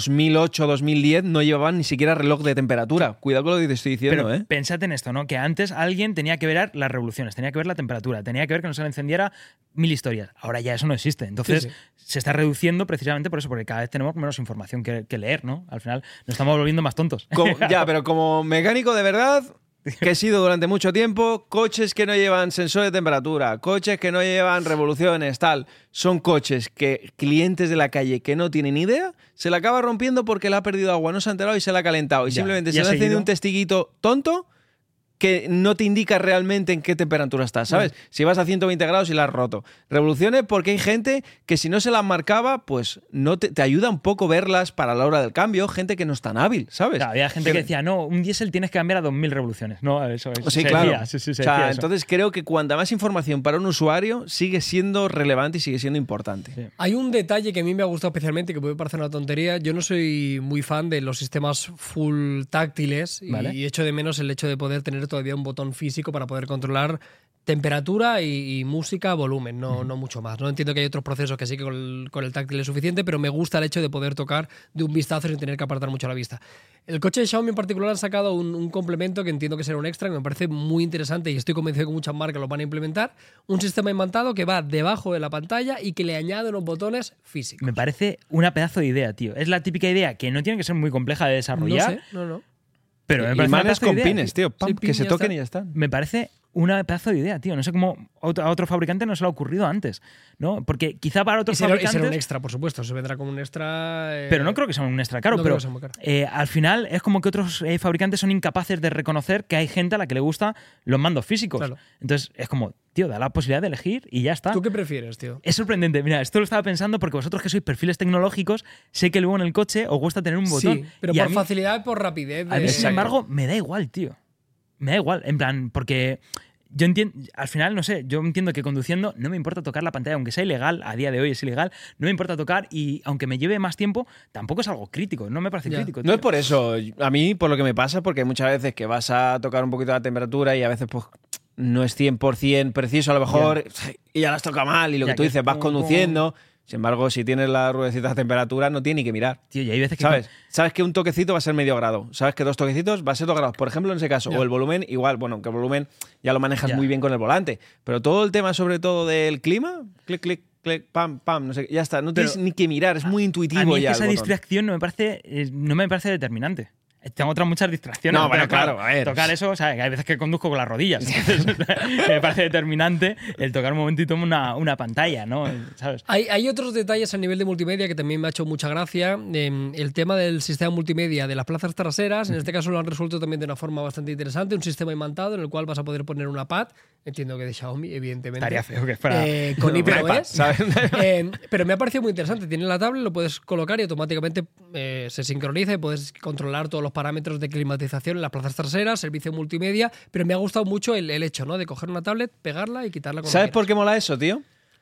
2008-2010 no llevaban ni siquiera reloj de temperatura. Cuidado con lo que te estoy diciendo, Pero ¿eh? pensad en esto, ¿no? Que antes alguien tenía que ver las revoluciones, tenía que ver la temperatura, tenía que ver que no se le encendiera 1000 historias. Ahora ya eso no existe. Entonces Sí, se está reduciendo precisamente por eso, porque cada vez tenemos menos información que leer, ¿no? Al final nos estamos volviendo más tontos. Ya, pero como mecánico de verdad, que he sido durante mucho tiempo, coches que no llevan sensor de temperatura, coches que no llevan revoluciones, tal, son coches que clientes de la calle que no tienen idea, se le acaba rompiendo porque le ha perdido agua, no se ha enterado y se le ha calentado. Y Ya, simplemente y se ha le ha encendido seguido. un testiguito tonto que no te indica realmente en qué temperatura estás, ¿sabes? Si vas a 120 grados y la has roto. Revoluciones porque hay gente que si no se las marcaba, pues no te ayuda un poco verlas para la hora del cambio, gente que no es tan hábil, ¿sabes? Claro, había gente que decía, no, un diésel tienes que cambiar a 2000 revoluciones. No, eso es. Sí, se claro. decía, sí, se o sea, decía eso. entonces creo que cuanta más información para un usuario sigue siendo relevante y sigue siendo importante. Sí. Hay un detalle que a mí me ha gustado especialmente, que puede parecer una tontería. Yo no soy muy fan de los sistemas full táctiles Vale. y echo de menos el hecho de poder tener todavía un botón físico para poder controlar temperatura y música, volumen, no mucho más. No entiendo que hay otros procesos que sí que con el táctil es suficiente, pero me gusta el hecho de poder tocar de un vistazo sin tener que apartar mucho la vista. El coche de Xiaomi en particular han sacado un complemento que entiendo que será un extra, que me parece muy interesante y estoy convencido que muchas marcas lo van a implementar. Un sistema imantado que va debajo de la pantalla y que le añade unos botones físicos. Me parece una pedazo de idea, tío. Es la típica idea que no tiene que ser muy compleja de No desarrollar, sé, no. pero me Y parece una manes pedazo de con idea, pines, tío, pam, Sí, que pin, se ya toquen está. y ya están. Me parece una pedazo de idea, tío. No sé cómo a otro fabricante no se le ha ocurrido antes, ¿no? Porque quizá para Y otros será fabricantes... un extra, por supuesto. Se vendrá como un extra. Pero no creo que sea un extra caro, no pero creo que sea muy caro. al final es como que otros fabricantes son incapaces de reconocer que hay gente a la que le gustan los mandos físicos. Claro. Entonces es como, tío, da la posibilidad de elegir y ya está. ¿Tú qué prefieres, tío? Es sorprendente. Mira, esto lo estaba pensando porque vosotros que sois perfiles tecnológicos, sé que luego en el coche os gusta tener un botón. Sí, pero Y a por mí- facilidad y por rapidez. A mí, sin Exacto. embargo, me da igual, tío. Me da igual. En plan, porque yo entiendo, al final, no sé, yo entiendo que conduciendo no me importa tocar la pantalla, aunque sea ilegal, a día de hoy es ilegal, no me importa tocar y aunque me lleve más tiempo, tampoco es algo crítico, no me parece Ya. crítico. No tío. es por eso. A mí, por lo que me pasa, porque hay muchas veces que vas a tocar un poquito la temperatura y a veces pues no es 100% preciso a lo mejor y ya las toca mal y lo Ya que tú que dices, vas conduciendo. Sin embargo, si tienes la ruedecita a temperatura, no tiene ni que mirar. Tío, y hay veces que... ¿Sabes? Sabes que un toquecito va a ser medio grado. Sabes que 2 toquecitos va a ser 2 grados. Por ejemplo, en ese caso. Ya. O el volumen, igual. Bueno, que el volumen ya lo manejas Ya. muy bien con el volante. Pero todo el tema, sobre todo del clima, clic, clic, clic, pam, pam, no sé qué, ya está. No tienes ni que mirar. Es muy intuitivo A mí es ya que esa el botón. distracción no me parece determinante. Tengo otras muchas distracciones. No, pero bueno, claro, a ver. Tocar eso, o sea, que hay veces que conduzco con las rodillas. Entonces, me parece determinante el tocar un momentito una pantalla, ¿no? ¿Sabes? Hay otros detalles a nivel de multimedia que también me ha hecho mucha gracia. El tema del sistema multimedia de las plazas traseras, en este caso lo han resuelto también de una forma bastante interesante. Un sistema imantado en el cual vas a poder poner una pad, entiendo que de Xiaomi, evidentemente. Estaría feo que fuera... Con un iPad, iPad, ¿sabes? pero me ha parecido muy interesante. Tienes la tablet, lo puedes colocar y automáticamente se sincroniza y puedes controlar todos los parámetros de climatización en las plazas traseras, servicio multimedia, pero me ha gustado mucho el hecho, ¿no? De coger una tablet, pegarla y quitarla con ¿Sabes por qué mola eso, tío?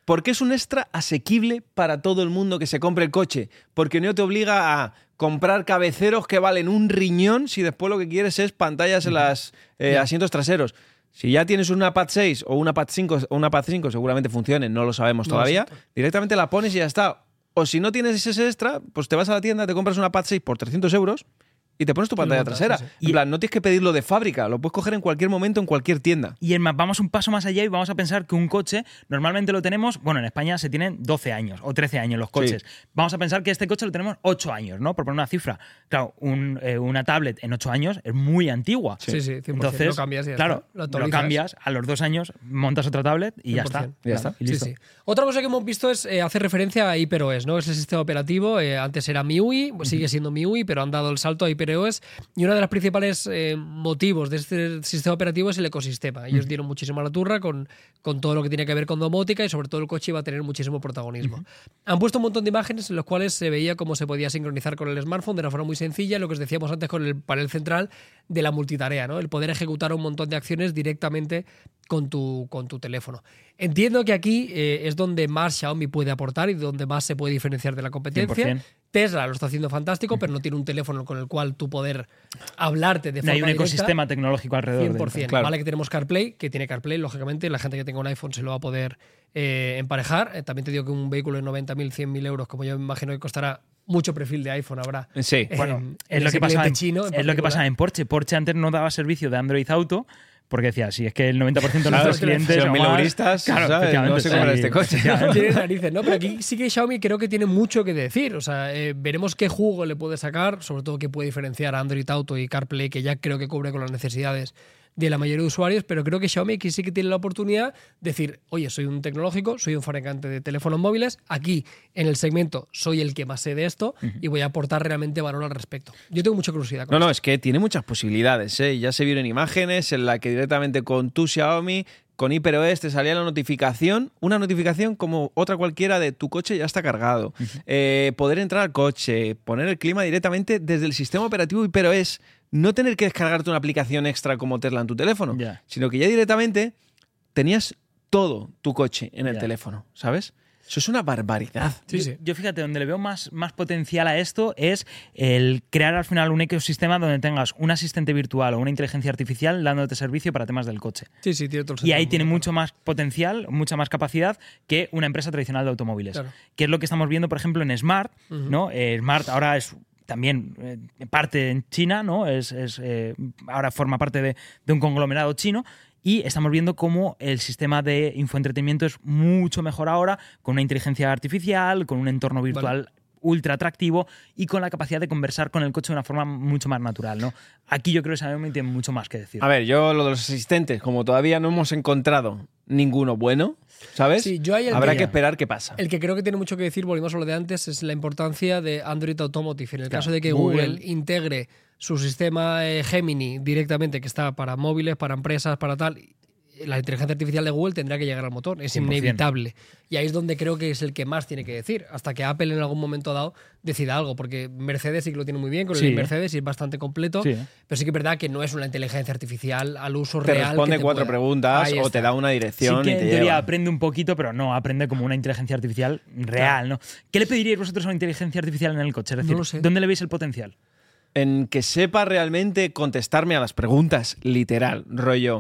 ¿Por qué es un extra asequible para todo el mundo que se compre el coche? Porque no te obliga a comprar cabeceros que valen un riñón si después lo que quieres es pantallas en los asientos traseros. Si ya tienes una Pad 6 o una Pad 5, seguramente funcione, no lo sabemos todavía, directamente la pones y ya está. O si no tienes ese extra, pues te vas a la tienda, te compras una Pad 6 por 300 euros y te pones tu pantalla trasera. En plan, no tienes que pedirlo de fábrica, lo puedes coger en cualquier momento, en cualquier tienda. Y en más, vamos un paso más allá y vamos a pensar que un coche, normalmente lo tenemos, bueno, en España se tienen 12 años o 13 años los coches. Sí. Vamos a pensar que este coche lo tenemos 8 años, ¿no? Por poner una cifra. Claro, una tablet en 8 años es muy antigua. Sí, 100%. Entonces, lo cambias y ya claro, está. Lo cambias, a los 2 años montas otra tablet y ya está. Ya está. Y listo. Sí. Otra cosa que hemos visto es hacer referencia a HyperOS, ¿no? Es el sistema operativo. Antes era MIUI, sigue siendo MIUI, pero han dado el salto a HyperOS. Y uno de los principales motivos de este sistema operativo es el ecosistema. Ellos dieron muchísimo a la turra con todo lo que tiene que ver con domótica y sobre todo el coche iba a tener muchísimo protagonismo. Han puesto un montón de imágenes en las cuales se veía cómo se podía sincronizar con el smartphone de una forma muy sencilla, lo que os decíamos antes con el panel central de la multitarea, ¿no? El poder ejecutar un montón de acciones directamente con tu teléfono. Entiendo que aquí es donde más Xiaomi puede aportar y donde más se puede diferenciar de la competencia. 100%. Tesla lo está haciendo fantástico, pero no tiene un teléfono con el cual tú poder hablarte de forma hay un directa. Ecosistema tecnológico alrededor. 100%. Claro. Vale que tenemos CarPlay, que tiene CarPlay, lógicamente, la gente que tenga un iPhone se lo va a poder emparejar. También te digo que un vehículo de 90.000, 100.000 euros, como yo me imagino que costará, mucho perfil de iPhone habrá. Sí. Bueno, es lo que pasaba en Porsche. Porsche antes no daba servicio de Android Auto. Porque decía, si es que el 90% de nuestros clientes son mileuristas, claro, ¿sabes? No sé cómo era este coche. Tiene narices, ¿no? Pero aquí sí que Xiaomi creo que tiene mucho que decir. O sea, veremos qué jugo le puede sacar, sobre todo qué puede diferenciar a Android Auto y CarPlay, que ya creo que cubre con las necesidades de la mayoría de usuarios, pero creo que Xiaomi aquí sí que tiene la oportunidad de decir, oye, soy un tecnológico, soy un fabricante de teléfonos móviles, aquí en el segmento soy el que más sé de esto y voy a aportar realmente valor al respecto. Yo tengo mucha curiosidad con esto. No, es que tiene muchas posibilidades, ¿eh? Ya se vieron imágenes en la que directamente con tu Xiaomi, con HyperOS te salía la notificación, una notificación como otra cualquiera de tu coche ya está cargado. Poder entrar al coche, poner el clima directamente desde el sistema operativo HyperOS, no tener que descargarte una aplicación extra como Tesla en tu teléfono, sino que ya directamente tenías todo tu coche en el teléfono, ¿sabes? Eso es una barbaridad. Sí. Yo fíjate, donde le veo más potencial a esto es el crear al final un ecosistema donde tengas un asistente virtual o una inteligencia artificial dándote servicio para temas del coche. Sí, tiene todo el sentido. Y ahí tiene mucho más potencial, mucha más capacidad que una empresa tradicional de automóviles. Claro. Que es lo que estamos viendo, por ejemplo, en Smart, ¿no? Smart ahora es también parte en China, ¿no? Ahora forma parte de un conglomerado chino. Y estamos viendo cómo el sistema de infoentretenimiento es mucho mejor ahora, con una inteligencia artificial, con un entorno virtual ultra atractivo y con la capacidad de conversar con el coche de una forma mucho más natural, ¿no? Aquí yo creo que Xiaomi tiene mucho más que decir. A ver, yo lo de los asistentes, como todavía no hemos encontrado ninguno bueno, ¿sabes? Sí, yo ahí habrá que esperar qué pasa. El que creo que tiene mucho que decir, volvimos a lo de antes, es la importancia de Android Automotive. En el caso de que Google integre su sistema Gemini directamente, que está para móviles, para empresas, para tal, la inteligencia artificial de Google tendrá que llegar al motor. Es 100%. Inevitable. Y ahí es donde creo que es el que más tiene que decir, hasta que Apple en algún momento dado decida algo, porque Mercedes sí que lo tiene muy bien, con el Mercedes y es bastante completo, pero sí que es verdad que no es una inteligencia artificial al uso real. Te responde 4 preguntas o te da una dirección. Sí que y te en teoría lleva. aprende un poquito, pero no aprende como una inteligencia artificial real, ¿no? ¿Qué le pediríais vosotros a una inteligencia artificial en el coche? Es decir, no lo sé. ¿Dónde le veis el potencial? En que sepa realmente contestarme a las preguntas, literal, rollo.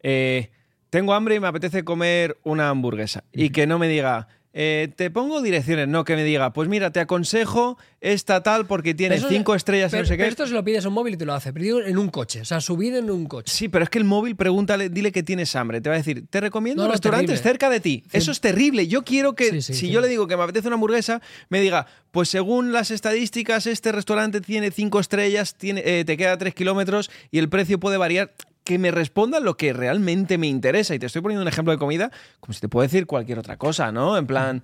Tengo hambre y me apetece comer una hamburguesa. Y que no me diga, te pongo direcciones, no, que me diga, pues mira, te aconsejo esta tal porque tiene 5 estrellas y no sé qué. Pero esto se lo pides a un móvil y te lo hace, pero digo en un coche, o sea, subido en un coche. Sí, pero es que el móvil, pregúntale, dile que tienes hambre, te va a decir, te recomiendo restaurantes cerca de ti. Sí. Eso es terrible. Yo quiero que, yo le digo que me apetece una hamburguesa, me diga, pues según las estadísticas, este restaurante tiene 5 estrellas, te queda 3 kilómetros y el precio puede variar. Que me responda lo que realmente me interesa. Y te estoy poniendo un ejemplo de comida, como si te puedo decir cualquier otra cosa, ¿no? En plan,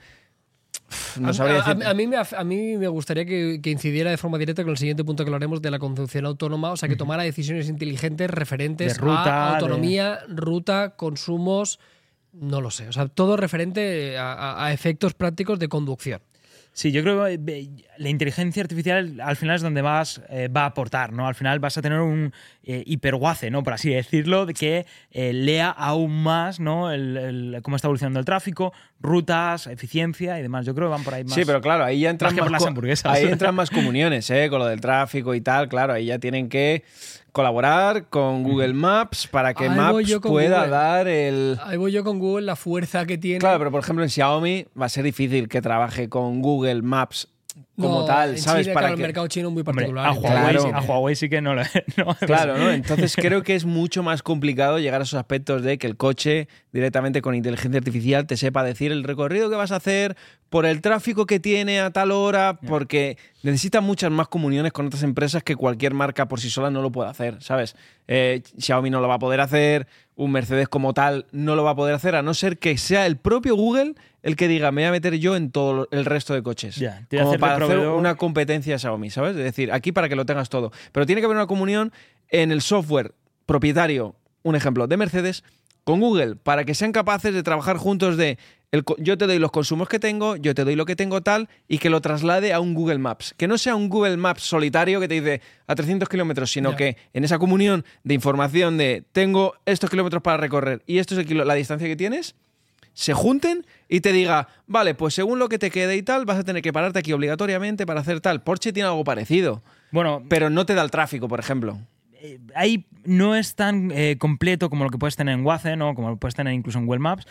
no sabría decir. A mí me gustaría que incidiera de forma directa con el siguiente punto que hablaremos de la conducción autónoma, o sea, que tomara decisiones inteligentes referentes de ruta, a autonomía, ruta, consumos, no lo sé. O sea, todo referente a efectos prácticos de conducción. Sí, yo creo que la inteligencia artificial al final es donde más va a aportar, ¿no? Al final vas a tener un hiperguace, ¿no? Por así decirlo, de que lea aún más, ¿no? Cómo está evolucionando el tráfico, rutas, eficiencia y demás. Yo creo que van por ahí más. Sí, pero claro, ahí ya entran más que por las hamburguesas. Ahí entran más comuniones, con lo del tráfico y tal. Claro, ahí ya tienen que colaborar con Google Maps para que Maps pueda Google. dar el... Ahí voy yo con Google, la fuerza que tiene. Claro, pero por ejemplo en Xiaomi va a ser difícil que trabaje con Google Maps como tal, ¿sabes? China, para claro, que... el mercado chino es muy particular. Hombre, a Huawei sí que no lo... Claro, ¿no? Entonces creo que es mucho más complicado llegar a esos aspectos de que el coche directamente con inteligencia artificial te sepa decir el recorrido que vas a hacer por el tráfico que tiene a tal hora, porque necesita muchas más comuniones con otras empresas que cualquier marca por sí sola no lo puede hacer, ¿sabes? Xiaomi no lo va a poder hacer, un Mercedes como tal no lo va a poder hacer, a no ser que sea el propio Google el que diga, me voy a meter yo en todo el resto de coches. Como para hacer una competencia a Xiaomi, ¿sabes? Es decir, aquí para que lo tengas todo. Pero tiene que haber una comunión en el software propietario, un ejemplo, de Mercedes, con Google, para que sean capaces de trabajar juntos de yo te doy los consumos que tengo, yo te doy lo que tengo tal, y que lo traslade a un Google Maps. Que no sea un Google Maps solitario que te dice a 300 kilómetros, sino que en esa comunión de información de tengo estos kilómetros para recorrer y esto es la distancia que tienes, se junten y te diga, vale, pues según lo que te quede y tal, vas a tener que pararte aquí obligatoriamente para hacer tal. Porsche tiene algo parecido, pero no te da el tráfico, por ejemplo. Ahí no es tan completo como lo que puedes tener en Waze, ¿no? Como lo puedes tener incluso en Google Maps,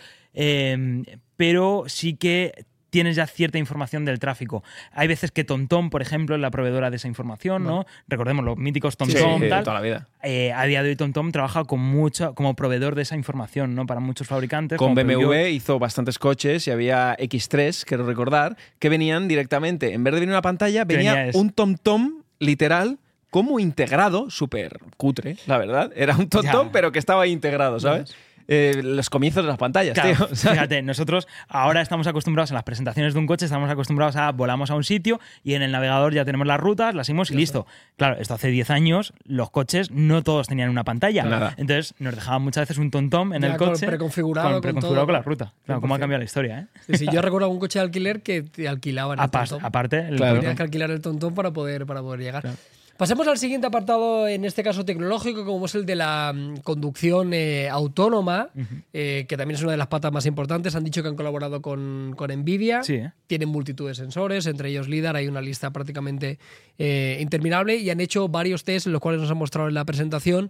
pero sí que tienes ya cierta información del tráfico. Hay veces que TomTom, por ejemplo, es la proveedora de esa información, ¿no? Recordemos los míticos TomTom, sí, tal. toda la vida. A día de hoy TomTom trabaja como proveedor de esa información, ¿no? Para muchos fabricantes. Con BMW hizo bastantes coches y había X3, quiero recordar, que venían directamente, en vez de venir una pantalla, venía un TomTom literal como integrado, súper cutre, la verdad. Era un TomTom, pero que estaba ahí integrado, ¿sabes? Los comienzos de las pantallas, claro, tío. Fíjate, nosotros ahora estamos acostumbrados en las presentaciones de un coche, estamos acostumbrados a volamos a un sitio y en el navegador ya tenemos las rutas, las seguimos y listo. Claro, esto hace 10 años, los coches no todos tenían una pantalla. Nada. Entonces nos dejaban muchas veces un TomTom en el coche preconfigurado con la ruta. Claro, cómo ha cambiado la historia, ¿eh? Sí, yo recuerdo un coche de alquiler que te alquilaban el TomTom. Aparte, tenías que alquilar el TomTom para poder llegar. Claro. Pasemos al siguiente apartado, en este caso tecnológico, como es el de la conducción autónoma, que también es una de las patas más importantes. Han dicho que han colaborado con NVIDIA. Sí, Tienen multitud de sensores, entre ellos LiDAR. Hay una lista prácticamente interminable y han hecho varios tests, en los cuales nos han mostrado en la presentación.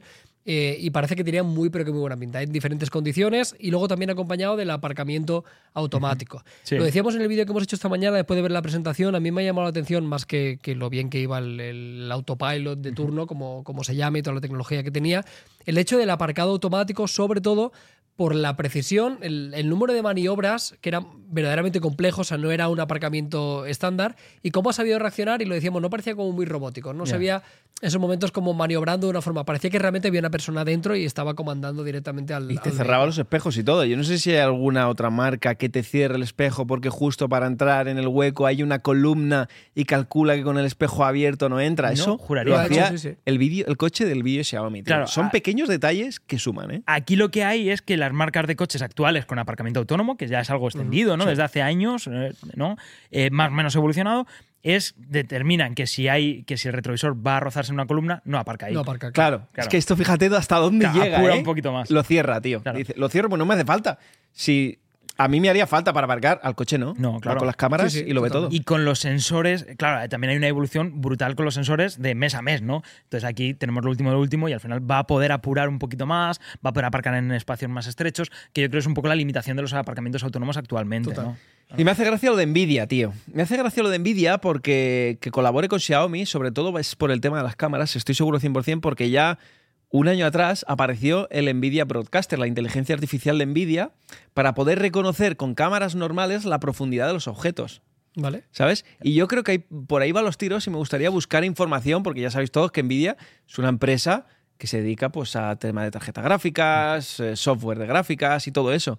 Y parece que tenían muy pero que muy buena pinta en diferentes condiciones y luego también acompañado del aparcamiento automático. Sí. Lo decíamos en el vídeo que hemos hecho esta mañana después de ver la presentación, a mí me ha llamado la atención más que lo bien que iba el autopilot de turno, como se llame y toda la tecnología que tenía, el hecho del aparcado automático, sobre todo por la precisión, el número de maniobras que eran verdaderamente complejos, o sea, no era un aparcamiento estándar, y cómo ha sabido reaccionar, y lo decíamos, no parecía como muy robótico, no se veía en esos momentos como maniobrando de una forma, parecía que realmente había una persona dentro y estaba comandando directamente al... Y te cerraba los espejos y todo. Yo no sé si hay alguna otra marca que te cierre el espejo porque justo para entrar en el hueco hay una columna y calcula que con el espejo abierto no entra. Eso juraría. Lo hacía el coche del vídeo Xiaomi. Claro, son pequeños detalles que suman, ¿eh? Aquí lo que hay es que las marcas de coches actuales con aparcamiento autónomo, que ya es algo extendido, ¿no? Desde hace años, ¿no? Más o menos evolucionado, determinan que si el retrovisor va a rozarse en una columna, no aparca ahí. No aparca. Claro. Es que esto, fíjate hasta dónde llega, apura un poquito más. Lo cierra, tío. Claro. Dice, lo cierro, pues no me hace falta. Si a mí me haría falta para aparcar, al coche no. No, claro. Va con las cámaras y lo ve todo. Y con los sensores, claro, también hay una evolución brutal con los sensores de mes a mes, ¿no? Entonces aquí tenemos lo último de lo último y al final va a poder apurar un poquito más, va a poder aparcar en espacios más estrechos, que yo creo que es un poco la limitación de los aparcamientos autónomos actualmente, ¿no? Y me hace gracia lo de NVIDIA, tío. Me hace gracia lo de NVIDIA porque que colabore con Xiaomi, sobre todo es por el tema de las cámaras, estoy seguro 100%, porque ya un año atrás apareció el NVIDIA Broadcaster, la inteligencia artificial de NVIDIA, para poder reconocer con cámaras normales la profundidad de los objetos. Vale. ¿Sabes? Y yo creo que por ahí van los tiros y me gustaría buscar información, porque ya sabéis todos que NVIDIA es una empresa que se dedica pues, a tema de tarjetas gráficas, software de gráficas y todo eso.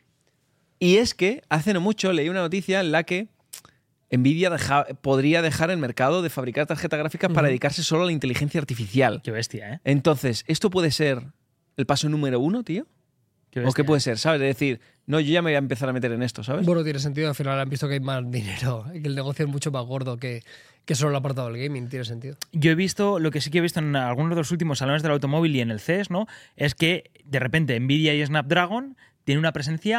Y es que hace no mucho leí una noticia en la que NVIDIA podría dejar el mercado de fabricar tarjetas gráficas para dedicarse solo a la inteligencia artificial. Qué bestia, ¿eh? Entonces, ¿esto puede ser el paso número 1, tío? ¿O qué puede ser? ¿Sabes? Es decir, no, yo ya me voy a empezar a meter en esto, ¿sabes? Bueno, tiene sentido. Al final han visto que hay más dinero, que el negocio es mucho más gordo que solo el apartado del gaming. Tiene sentido. Yo he visto, lo que sí que he visto en algunos de los últimos salones del automóvil y en el CES, ¿no? Es que de repente NVIDIA y Snapdragon tienen una presencia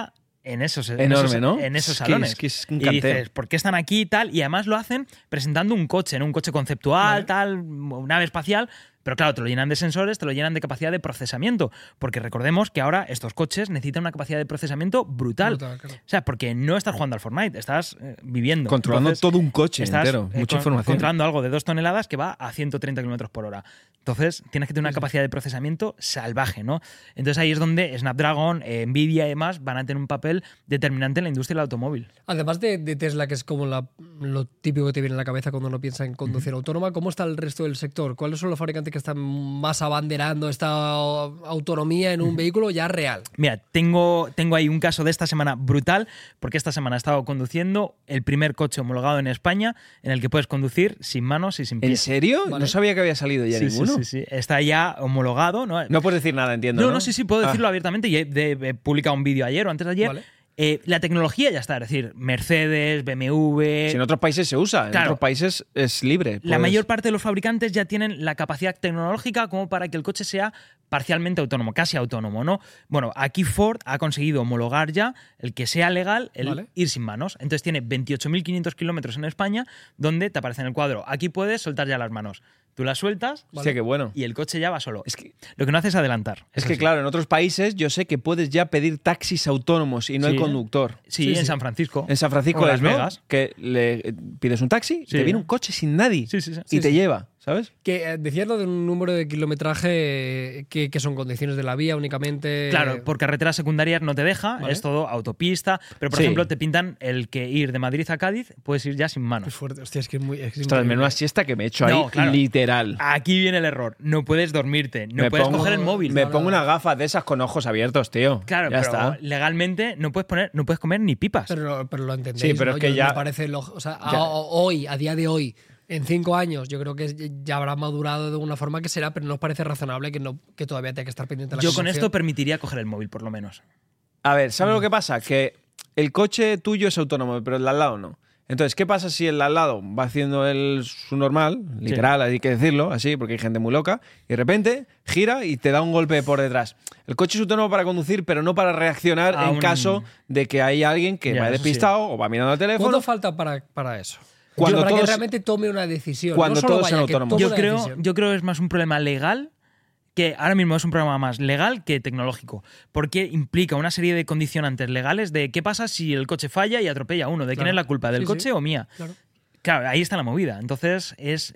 en esos, Enorme, ¿no? en esos Es que salones. es que es un y canteo. dices, ¿por qué están aquí y tal? Y además lo hacen presentando un coche, ¿no? Un coche conceptual, tal, nave espacial. Pero claro, te lo llenan de sensores, te lo llenan de capacidad de procesamiento. Porque recordemos que ahora estos coches necesitan una capacidad de procesamiento brutal. Claro. O sea, porque no estás jugando al Fortnite, estás viviendo. Controlando Entonces, todo un coche estás, entero. Mucha información. controlando algo de 2 toneladas que va a 130 kilómetros por hora. Entonces, tienes que tener una capacidad de procesamiento salvaje, ¿no? Entonces, ahí es donde Snapdragon, Nvidia y demás van a tener un papel determinante en la industria del automóvil. Además de Tesla, que es como lo típico que te viene en la cabeza cuando uno piensa en conducción autónoma, ¿cómo está el resto del sector? ¿Cuáles son los fabricantes que están más abanderando esta autonomía en un vehículo ya real? Mira, tengo ahí un caso de esta semana brutal, porque esta semana he estado conduciendo el primer coche homologado en España en el que puedes conducir sin manos y sin pies. ¿En serio? Vale. No sabía que había salido ya Sí, ninguno. sí. Está ya homologado, ¿no? No puedes decir nada, entiendo. No, sí, puedo decirlo abiertamente y he publicado un vídeo ayer o antes de ayer. Vale. La tecnología ya está, es decir, Mercedes, BMW... Si en otros países se usa, en Claro. otros países es libre. La Puedes- mayor parte de los fabricantes ya tienen la capacidad tecnológica como para que el coche sea parcialmente autónomo, casi autónomo, ¿no? Bueno, aquí Ford ha conseguido homologar ya el que sea legal el Vale. ir sin manos. Entonces tiene 28.500 kilómetros en España donde te aparece en el cuadro, aquí puedes soltar ya las manos. Tú las sueltas Hostia, qué bueno. y el coche ya va solo. Es que, Lo que no hace es adelantar. es Eso que sí. claro, en otros países yo sé que puedes ya pedir taxis autónomos y no Sí. hay conductor. Sí, en San Francisco. En San Francisco O es, Las ¿no? Vegas. Que le pides un taxi y Sí. te viene un coche sin nadie Sí. y te lleva, ¿sabes? Que decías lo de un número de kilometraje que son condiciones de la vía únicamente. Claro, por carreteras secundarias no te deja, Vale. es todo autopista, pero por Sí. ejemplo te pintan el que ir de Madrid a Cádiz puedes ir ya sin Es manos. fuerte. Hostia, es que es muy. Es Ostras, increíble. menuda siesta que me he hecho No, ahí, claro. literal. Aquí viene el error, no puedes dormirte, no Me puedes pongo- coger el móvil. Me No, pongo no. unas gafas de esas con ojos abiertos, tío. Claro, ya pero está. legalmente no puedes comer ni pipas. Pero lo entendéis. Sí, pero ¿no? es que ya- Me parece o sea, Ya. hoy, a día de hoy, en 5 años, yo creo que ya habrá madurado de una forma que será, pero no os parece razonable que todavía tenga que estar pendiente de la Yo con conducción. esto permitiría coger el móvil, por lo menos. A ver, ¿sabes lo que pasa? Que el coche tuyo es autónomo, pero el de al lado no. Entonces, ¿qué pasa si el de al lado va haciendo su normal, literal, hay que decirlo, así, porque hay gente muy loca, y de repente gira y te da un golpe por detrás? El coche es autónomo para conducir, pero no para reaccionar A en un- caso de que hay alguien que Ya, va eso sí. despistado o va mirando el teléfono. ¿Cuánto falta para eso? Cuando para que todos- realmente tome una decisión. cuando no solo todos sean vaya, que autónomos. tome Yo una creo, decisión. yo creo que es más un problema legal que ahora mismo es un problema más legal que tecnológico, porque implica una serie de condicionantes legales de qué pasa si el coche falla y atropella a uno, de quién Claro. es la culpa, del Sí, coche sí. o mía. Claro. Claro, ahí está la movida. Entonces,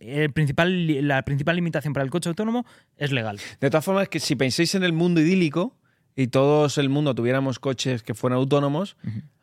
la principal limitación para el coche autónomo es legal. De todas formas, que si pensáis en el mundo idílico y todos el mundo tuviéramos coches que fueran autónomos,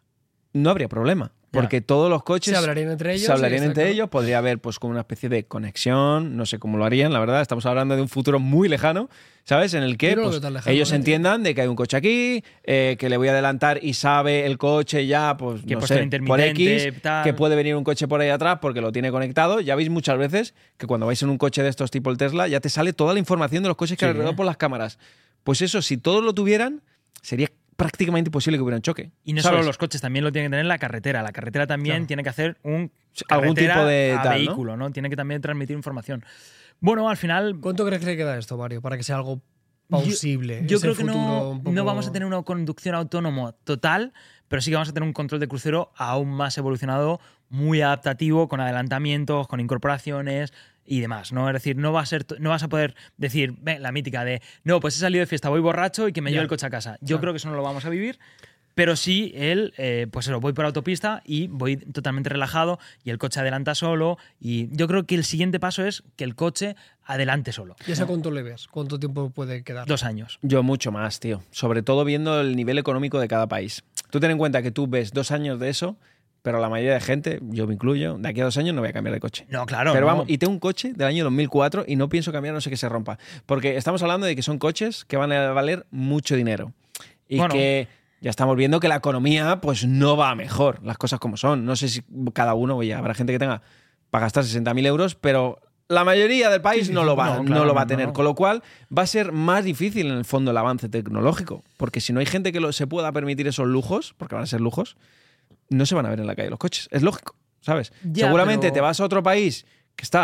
no habría problema. Porque todos los coches Se hablarían entre ellos se hablarían y ya está, entre claro. ellos, podría haber pues como una especie de conexión, no sé cómo lo harían, la verdad, estamos hablando de un futuro muy lejano, ¿sabes? En el que Yo no lo pues, veo tan lejano, ellos ¿eh? entiendan de que hay un coche aquí, que le voy a adelantar y sabe el coche ya, pues Que no puede ser sé, por intermitente, X, tal. que puede venir un coche por ahí atrás porque lo tiene conectado. Ya veis muchas veces que cuando vais en un coche de estos tipo el Tesla, ya te sale toda la información de los coches que hay alrededor por las cámaras. Pues eso, si todos lo tuvieran, sería prácticamente imposible que hubiera un choque. Y no ¿sabes? solo los coches, también lo tiene que tener la carretera. La carretera también Claro. tiene que hacer un Algún carretera tipo de a tal, ¿no? vehículo, ¿no? Tiene que también transmitir información. Bueno, al final ¿Cuánto crees que le queda esto, Mario, para que sea algo plausible? Yo ese creo que futuro no, un poco- no vamos a tener una conducción autónoma total, pero sí que vamos a tener un control de crucero aún más evolucionado, muy adaptativo, con adelantamientos, con incorporaciones y demás, ¿no? Es decir, no vas a poder decir, la mítica de, no, pues he salido de fiesta, voy borracho y que me lleve el coche a casa. Yo creo que eso no lo vamos a vivir. Pero sí, pues eso, voy por autopista y voy totalmente relajado y el coche adelanta solo. Y yo creo que el siguiente paso es que el coche adelante solo. ¿Y eso cuánto le ves? ¿Cuánto tiempo puede quedar? 2 años. Yo mucho más, tío. Sobre todo viendo el nivel económico de cada país. Tú ten en cuenta que tú ves 2 años de eso, pero la mayoría de gente, yo me incluyo, de aquí a 2 años no voy a cambiar de coche. No, claro. Pero no. vamos, y tengo un coche del año 2004 y no pienso cambiar, no sé que se rompa. Porque estamos hablando de que son coches que van a valer mucho dinero. Y Bueno. que ya estamos viendo que la economía pues no va mejor, las cosas como son. No sé si cada uno, oye, habrá gente que tenga para gastar 60.000 euros, pero la mayoría del país no lo va, no, claro, no lo va a no, tener. no. Con lo cual va a ser más difícil en el fondo el avance tecnológico. Porque si no hay gente que se pueda permitir esos lujos, porque van a ser lujos, no se van a ver en la calle los coches. Es lógico, ¿sabes? Ya, Seguramente pero- te vas a otro país que está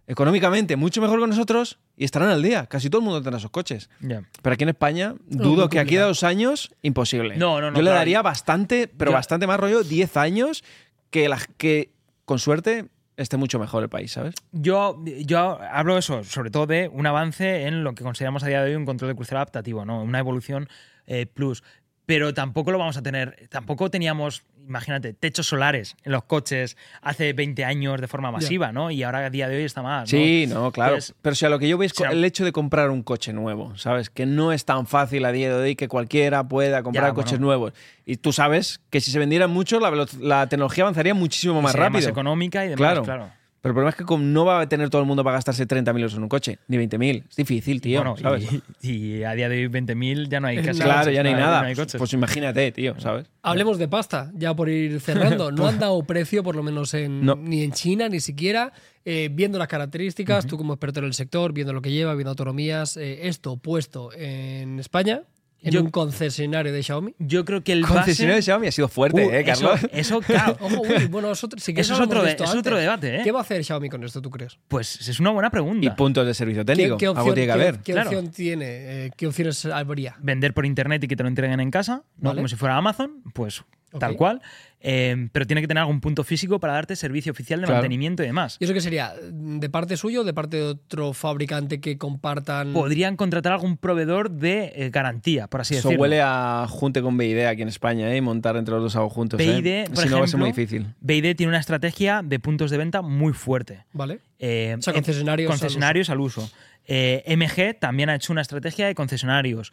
económicamente mucho mejor que nosotros y estarán al día. Casi todo el mundo tendrá esos coches. Ya. Pero aquí en España, dudo que aquí a 2 años, imposible. No, Yo le claro. daría bastante, pero bastante más rollo, 10 años, que con suerte esté mucho mejor el país, ¿sabes? Yo hablo eso, sobre todo de un avance en lo que consideramos a día de hoy un control de crucero adaptativo, ¿no? Una evolución plus. Pero tampoco lo vamos a tener. Tampoco teníamos, imagínate, techos solares en los coches hace 20 años de forma masiva, ¿no? Y ahora a día de hoy está más, ¿no? Sí, no, claro. Entonces, pero si a lo que yo veo es o sea, el hecho de comprar un coche nuevo, ¿sabes? Que no es tan fácil a día de hoy que cualquiera pueda comprar Ya, coches bueno. nuevos. Y tú sabes que si se vendieran mucho, la tecnología avanzaría muchísimo más sería rápido. más económica y demás, Claro. claro. Pero el problema es que no va a tener todo el mundo para gastarse 30.000 euros en un coche, ni 20.000. Es difícil, tío, Bueno, ¿sabes? y a día de hoy 20.000 ya no hay casi Claro, coches, ya no hay nada. No hay coches. Pues imagínate, tío, ¿sabes? Hablemos de pasta, ya por ir cerrando. No han dado precio, por lo menos No. ni en China, ni siquiera. Viendo las características, tú como experto en el sector, viendo lo que lleva, viendo autonomías, esto puesto en España, en un concesionario de Xiaomi. Yo creo que el Concesionario de base... Xiaomi ha sido fuerte, Carlos? Eso, claro. Ojo, uy, bueno, nosotros sí que Eso es hablamos otro de esto es antes. otro debate, ¿eh? ¿Qué va a hacer Xiaomi con esto, tú crees? Pues es una buena pregunta. Y puntos de servicio técnico. ¿Qué Algo opción, tiene que haber. qué Claro. opción tiene? ¿Qué opciones habría? Vender por internet y que te lo entreguen en casa, ¿no? Vale. Como si fuera Amazon, pues Ok. tal cual. Pero tiene que tener algún punto físico para darte servicio oficial de Claro. mantenimiento y demás. ¿Y eso qué sería? ¿De parte suyo o de parte de otro fabricante que compartan? Podrían contratar algún proveedor de garantía, por así Eso decirlo. huele a junte con BID aquí en España, ¿eh? Y montar entre los dos algo juntos, BID, por Si no va a ser ejemplo, muy difícil. BID tiene una estrategia de puntos de venta muy fuerte. ¿Vale? O sea, concesionarios al uso. MG también ha hecho una estrategia de concesionarios.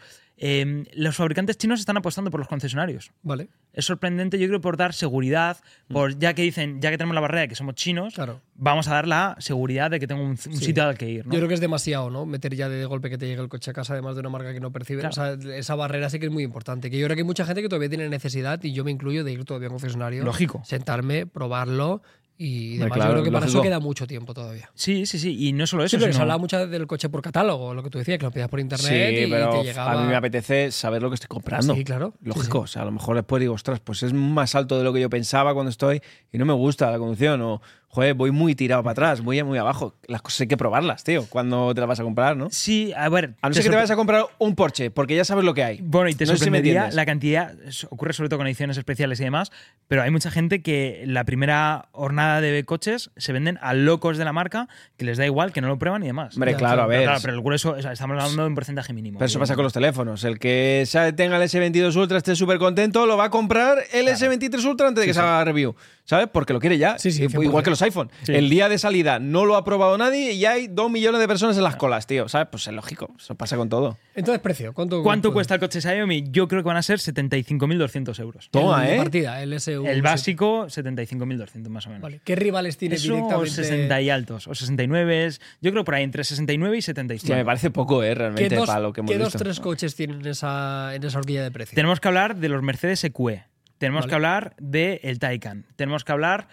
Los fabricantes chinos están apostando por los concesionarios. Vale. Es sorprendente, yo creo, por dar seguridad, ya que dicen, ya que tenemos la barrera de que somos chinos, Claro. vamos a dar la seguridad de que tengo un sitio al que ir, ¿no? Yo creo que es demasiado, ¿no? Meter ya de golpe que te llegue el coche a casa, además de una marca que no percibe. Claro. O sea, esa barrera sí que es muy importante. Que yo creo que hay mucha gente que todavía tiene necesidad, y yo me incluyo, de ir todavía a un concesionario. Lógico. Sentarme, probarlo y demás. claro, yo creo que para eso lógico. queda mucho tiempo todavía. Sí, y no solo Sí, eso, pero se sino- habla mucho del coche por catálogo, lo que tú decías, que lo pedías por internet Sí, y pero te llegaba. a mí me apetece saber lo que estoy comprando. Sí, claro. Lógico. Sí, O sea, a lo mejor después digo, ostras, pues es más alto de lo que yo pensaba cuando estoy y no me gusta la conducción. O, joder, voy muy tirado para atrás, voy muy abajo. Las cosas hay que probarlas, tío, cuando te las vas a comprar, ¿no? Sí, a ver... A no ser que te vayas a comprar un Porsche, porque ya sabes lo que hay. Bueno, y te No sé si me sorprendería entiendes. la cantidad, ocurre sobre todo con ediciones especiales y demás, pero hay mucha gente que la primera hornada de coches se venden a locos de la marca, que les da igual, que no lo prueban y demás. Hombre, Ya, claro, a Pero ver. claro, pero el grueso, o sea, estamos hablando de un porcentaje mínimo. Pero eso pasa con los teléfonos. El que tenga el S22 Ultra esté súper contento, lo va a comprar el S23 Ultra antes de que se haga review. ¿Sabes? Porque lo quiere ya. Sí, sí, Igual 100%. que los iPhone. Sí. El día de salida no lo ha probado nadie y ya hay 2 millones de personas en las colas, tío. ¿Sabes? Pues es lógico. Eso pasa con todo. Entonces, precio. ¿Cuánto cuesta el coche Xiaomi? Yo creo que van a ser 75.200 euros. Toma, de ¿eh? partida, el SU. El básico, 75.200 más o menos. Vale. ¿Qué rivales tiene Eso o directamente? 60 y altos, o 69. Yo creo por ahí entre 69 y 75. Hostia, me parece poco, realmente, ¿Qué dos, para lo que hemos ¿qué dos visto. tres coches tienen en esa horquilla de precio? Tenemos que hablar de los Mercedes EQE. Tenemos Vale. que hablar del Taycan. Tenemos que hablar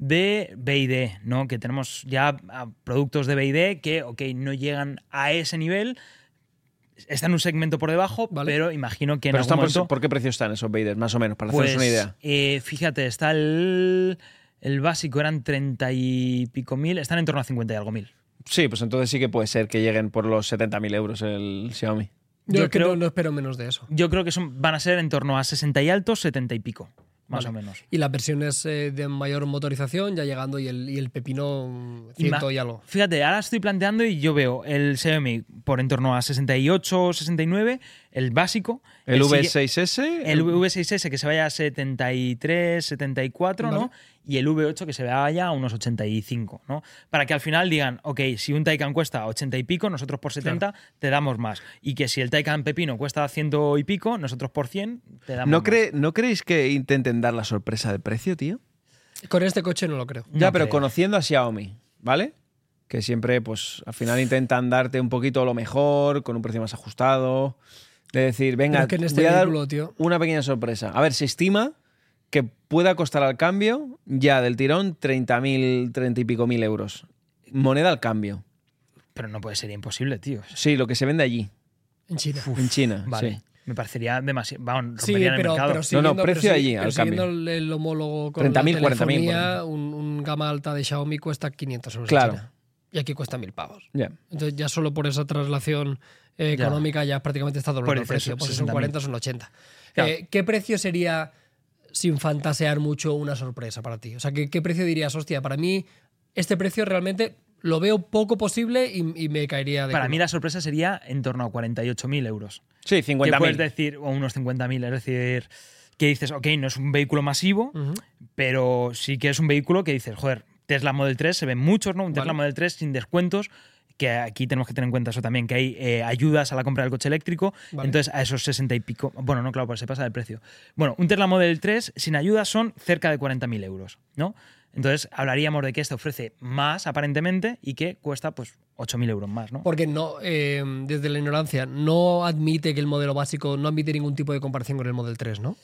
de BYD, ¿no? Que tenemos ya productos de BYD que, ok, no llegan a ese nivel. Están en un segmento por debajo, Vale. pero imagino que en Pero algún están momento... ¿por qué precio están esos Vaders, más o menos, para Pues, hacernos una idea? fíjate, está el básico, eran 30 y pico mil, están en torno a 50 y algo mil. Sí, pues entonces sí que puede ser que lleguen por los 70.000 euros el Xiaomi. Yo yo creo creo- que no espero menos de eso. Yo creo que van a ser en torno a 60 y altos, 70 y pico, más Vale. o menos. Y las versiones de mayor motorización ya llegando y el pepino 100 y algo. Fíjate, ahora estoy planteando y yo veo el Xiaomi por en torno a 68 o 69, el básico. El sigue- V6S. El V6S que se vaya a 73, 74, ¿no? Vale. Y el V8 que se vaya a unos 85, ¿no? Para que al final digan, ok, si un Taycan cuesta 80 y pico, nosotros por 70 te damos más. Y que si el Taycan Pepino cuesta 100 y pico, nosotros por 100 te damos más. ¿No creéis que intenten dar la sorpresa de precio, tío? Con este coche no lo creo. Ya, No pero creo. conociendo a Xiaomi, ¿vale? Que siempre, pues, al final intentan darte un poquito lo mejor, con un precio más ajustado. De decir, venga, Pero es que en este voy a dar vehículo, tío. una pequeña sorpresa. A ver, se estima que pueda costar al cambio ya del tirón 30 y pico mil euros. Moneda al cambio. Pero no puede ser imposible, tío. Sí, lo que se vende allí, En China. en China. Vale. Sí. Me parecería demasiado. Vamos, Sí, romperían el pero mercado. siguiendo, precio allí, pero al siguiendo cambio. el homólogo con 30.000, la 40.000, telefonía, un gama alta de Xiaomi cuesta 500 euros Claro. en China. y aquí cuesta 1.000 pavos. Ya. Entonces ya solo por esa traslación económica ya prácticamente está doblando el precio. Pues si son 40 son 80. Claro. ¿Qué precio sería, sin fantasear mucho, una sorpresa para ti? O sea, ¿qué precio dirías? Hostia, para mí este precio realmente lo veo poco posible y me caería de Para culo. mí la sorpresa sería en torno a 48.000 euros. Sí, Que puedes 50.000. decir, o unos 50.000, es decir, que dices, ok, no es un vehículo masivo, pero sí que es un vehículo que dices, joder, Tesla Model 3 se ven muchos, ¿no? Un Tesla Model 3 sin descuentos, que aquí tenemos que tener en cuenta eso también, que hay ayudas a la compra del coche eléctrico, entonces a esos 60 y pico, bueno, no, claro, pues se pasa del precio. Bueno, un Tesla Model 3 sin ayudas son cerca de 40.000 euros, ¿no? Entonces hablaríamos de que este ofrece más aparentemente y que cuesta pues 8.000 euros más, ¿no? Porque no, desde la ignorancia, no admite que el modelo básico no admite ningún tipo de comparación con el Model 3, ¿no?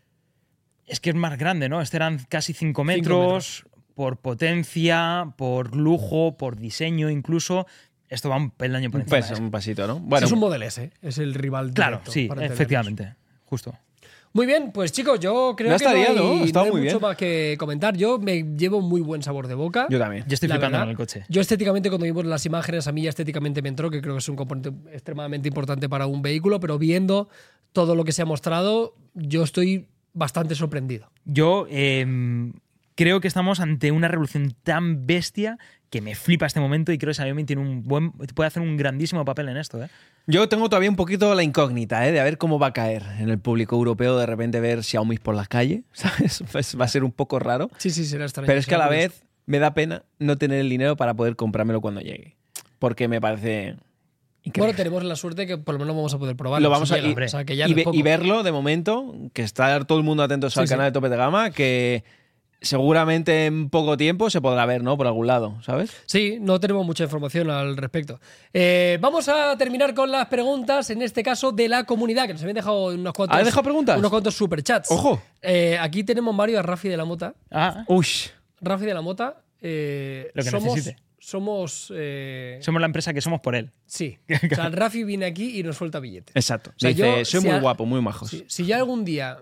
Es que es más grande, ¿no? Este eran casi 5 metros, por potencia, por lujo, por diseño incluso. Esto va un peldaño por encima. Un pasito, ¿no? Bueno, Es un Model S, es el rival Claro, directo, sí, para entendernos. efectivamente, justo. Muy bien, pues chicos, yo creo No que no estaría, hay, ¿no? Está no hay muy mucho bien. más que comentar. Yo me llevo muy buen sabor de boca. yo también. Yo estoy La flipando verdad, con el coche. Yo estéticamente, cuando vimos las imágenes, a mí ya estéticamente me entró, que creo que es un componente extremadamente importante para un vehículo, pero viendo todo lo que se ha mostrado, yo estoy bastante sorprendido. Yo creo que estamos ante una revolución tan bestia que me flipa este momento y creo que Xiaomi puede hacer un grandísimo papel en esto, ¿eh? Yo tengo todavía un poquito la incógnita, de a ver cómo va a caer en el público europeo de repente ver Xiaomi por las calles, ¿sabes? Pues va a ser un poco raro. Sí, será extraño. Pero es que a la será vez me da pena no tener el dinero para poder comprármelo cuando llegue. Porque me parece increíble. Bueno, tenemos la suerte que por lo menos vamos a poder probarlo. Lo vamos si a llega. y, O sea, que ya y no es ve- poco. y verlo de momento, que está todo el mundo atentos al Sí, canal de Tope de Gama, que seguramente en poco tiempo se podrá ver, ¿no? Por algún lado, ¿sabes? Sí, no tenemos mucha información al respecto. Vamos a terminar con las preguntas, en este caso de la comunidad, que nos habían dejado unos cuantos. ¿Has dejado preguntas? Unos cuantos superchats. ¡Ojo! Aquí tenemos Mario a Rafi de la Mota. Ah, Ush. Rafi de la Mota. Lo que necesite. Somos. Somos la empresa que somos por él. Sí. O sea, Rafi viene aquí y nos suelta billetes. Exacto. sea, Dice, yo, soy si muy a- guapo, muy majos. Si yo algún día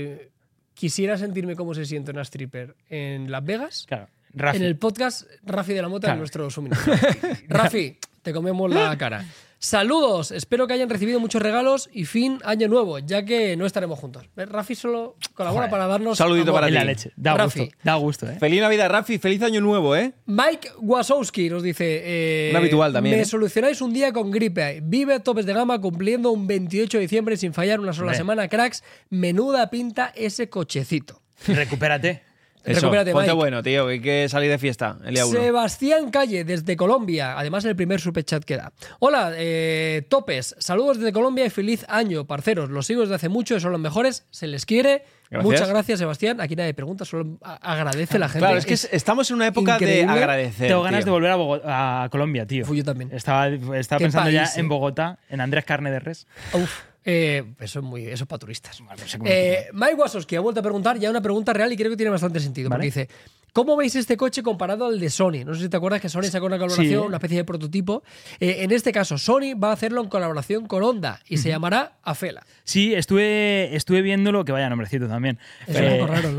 quisiera sentirme cómo se siente una stripper en Las Vegas, Claro. Rafi. en el podcast, Rafi de la Mota Claro. es nuestro suministrador. Rafi, te comemos la cara. Saludos, espero que hayan recibido muchos regalos y fin año nuevo, ya que no estaremos juntos. ¿Ves? Rafi solo colabora Joder. para darnos Saludito amor. para En ti. la leche. Da Rafi. gusto. Da gusto, ¿eh? Feliz Navidad, Rafi. Feliz año nuevo, ¿eh? Mike Wasowski nos dice: Un habitual también, Me ¿eh? solucionáis un día con gripe. Vive Topes de Gama cumpliendo un 28 de diciembre sin fallar una sola Hombre. semana, cracks. Menuda pinta ese cochecito. Recupérate. Eso, Recupérate, ponte Mike. bueno, tío, que hay que salir de fiesta el día 1. Sebastián Calle, desde Colombia. Además, el primer superchat que da. Hola, Topes. Saludos desde Colombia y feliz año, parceros. Los sigo desde hace mucho y son los mejores. Se les quiere. Gracias. Muchas gracias, Sebastián. Aquí nadie pregunta, solo agradece la gente. Claro, es que estamos en una época increíble. de agradecer. Tengo ganas tío. de volver a Colombia, tío. Yo también. Estaba Qué pensando ya país, en Bogotá, en Andrés Carne de Res. Uf, eso es para turistas. Bueno, no sé cómo Mike Wasowski ha vuelto a preguntar ya una pregunta real y creo que tiene bastante sentido. Vale. Porque dice: ¿cómo veis este coche comparado al de Sony? No sé si te acuerdas que Sony sacó una colaboración, Sí. una especie de prototipo. En este caso, Sony va a hacerlo en colaboración con Honda y se llamará Afela. Sí, estuve viéndolo, que vaya nombrecito también. Es un poco raro, ¿no?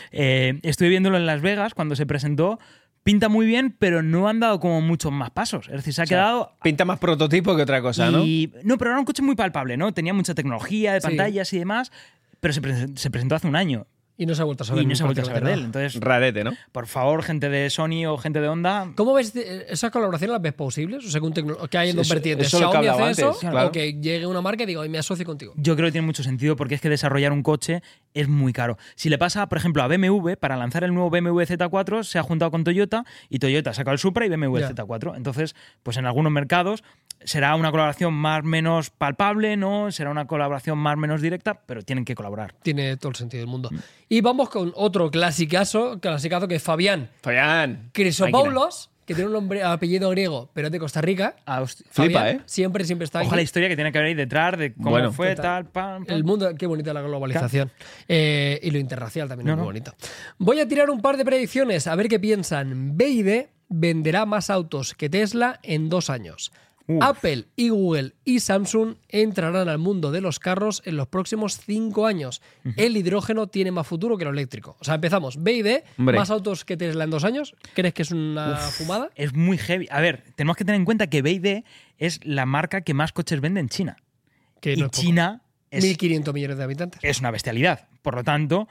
Estuve viéndolo en Las Vegas cuando se presentó. Pinta muy bien, pero no han dado como muchos más pasos. Es decir, se ha quedado. Pinta más prototipo que otra cosa, ¿no? No, pero era un coche muy palpable, ¿no? Tenía mucha tecnología de Sí. pantallas y demás, pero se presentó hace un año Y no se ha vuelto a saber. y no se ha vuelto a saber de él. prácticamente Entonces, Rarete, ¿no? por favor, gente de Sony o gente de Honda, nada. ¿Cómo ves esa colaboración? ¿Las ves posibles? O según que hay en dos Eso- vertientes. eso es lo que Xiaomi hace hablaba eso, antes, claro. o que llegue una marca y diga: "Oye, me asocio contigo". yo creo que tiene mucho sentido porque es que desarrollar un coche es muy caro. Si le pasa, por ejemplo, a BMW, para lanzar el nuevo BMW Z4 se ha juntado con Toyota y Toyota ha sacado el Supra y BMW el Ya. Z4. Entonces, pues en algunos mercados será una colaboración más o menos palpable, ¿no? Será una colaboración más o menos directa, pero tienen que colaborar. Tiene todo el sentido del mundo. Y vamos con otro clasicazo que es Fabián Fabián. Crisopoulos, que tiene un nombre, apellido griego, pero es de Costa Rica. Ah, hostia. Flipa, Fabián, ¿eh? Siempre está aquí. Ojalá la historia que tiene que haber ahí detrás de cómo Bueno. fue, Total. tal, pam, pam. El mundo, qué bonita la globalización. Y lo interracial también es No, muy no. bonito. Voy a tirar un par de predicciones, a ver qué piensan. BYD venderá más autos que Tesla en 2 años. Apple y Google y Samsung entrarán al mundo de los carros en los próximos 5 años. El hidrógeno tiene más futuro que lo eléctrico. O sea, empezamos. BYD, más autos que Tesla en 2 años. ¿Crees que es una fumada? Es muy heavy. A ver, tenemos que tener en cuenta que BYD es la marca que más coches vende en China. Que no es poco. China es 1.500 millones de habitantes. Es una bestialidad. Por lo tanto,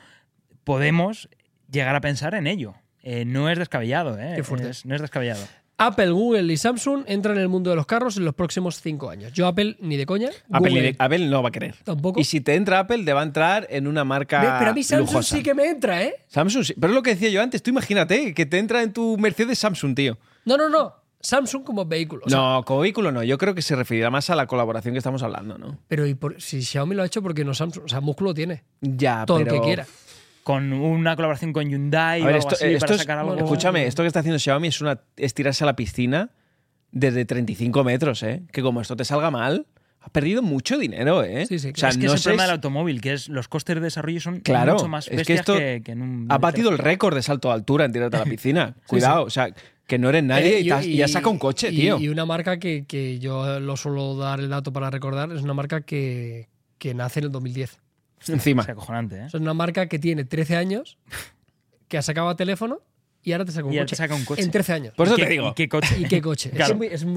podemos llegar a pensar en ello. No es descabellado, ¿eh? Qué fuerte. No es descabellado. Apple, Google y Samsung entran en el mundo de los carros en los próximos 5 años. Yo Apple ni de coña. Apple no va a querer. Tampoco. Y si te entra Apple, te va a entrar en una marca Pero a mí Samsung lujosa. sí que me entra, ¿eh? Samsung sí. Pero es lo que decía yo antes. Tú imagínate que te entra en tu Mercedes Samsung, tío. No. Samsung como vehículo. O sea, No, como vehículo no. Yo creo que se referirá más a la colaboración que estamos hablando, ¿no? pero si Xiaomi lo ha hecho, porque no Samsung? O sea, músculo tiene. Ya, Todo pero... lo que quiera. Con una colaboración con Hyundai A ver, o algo así para sacar algo. Escúchame, esto que está haciendo Xiaomi es tirarse a la piscina desde 35 metros, ¿eh? Que como esto te salga mal, has perdido mucho dinero, ¿eh? Sí, O sea, es que no es el sé problema del automóvil, que es los costes de desarrollo son Claro, mucho más es que bestias esto que en un... ha batido el récord de salto de altura en tirarte a la piscina. Cuidado, o sea, que no eres nadie y has sacado un coche, tío. Y una marca que yo lo suelo dar el dato para recordar, es una marca que nace en el 2010. Encima. Es acojonante, ¿eh? O sea, es una marca que tiene 13 años, que ha sacado teléfono y ahora te saca un Y ahora coche. te saca un coche. En 13 años. Por eso ¿Y te qué- digo. ¿Y qué coche? ¿Y qué coche? Claro.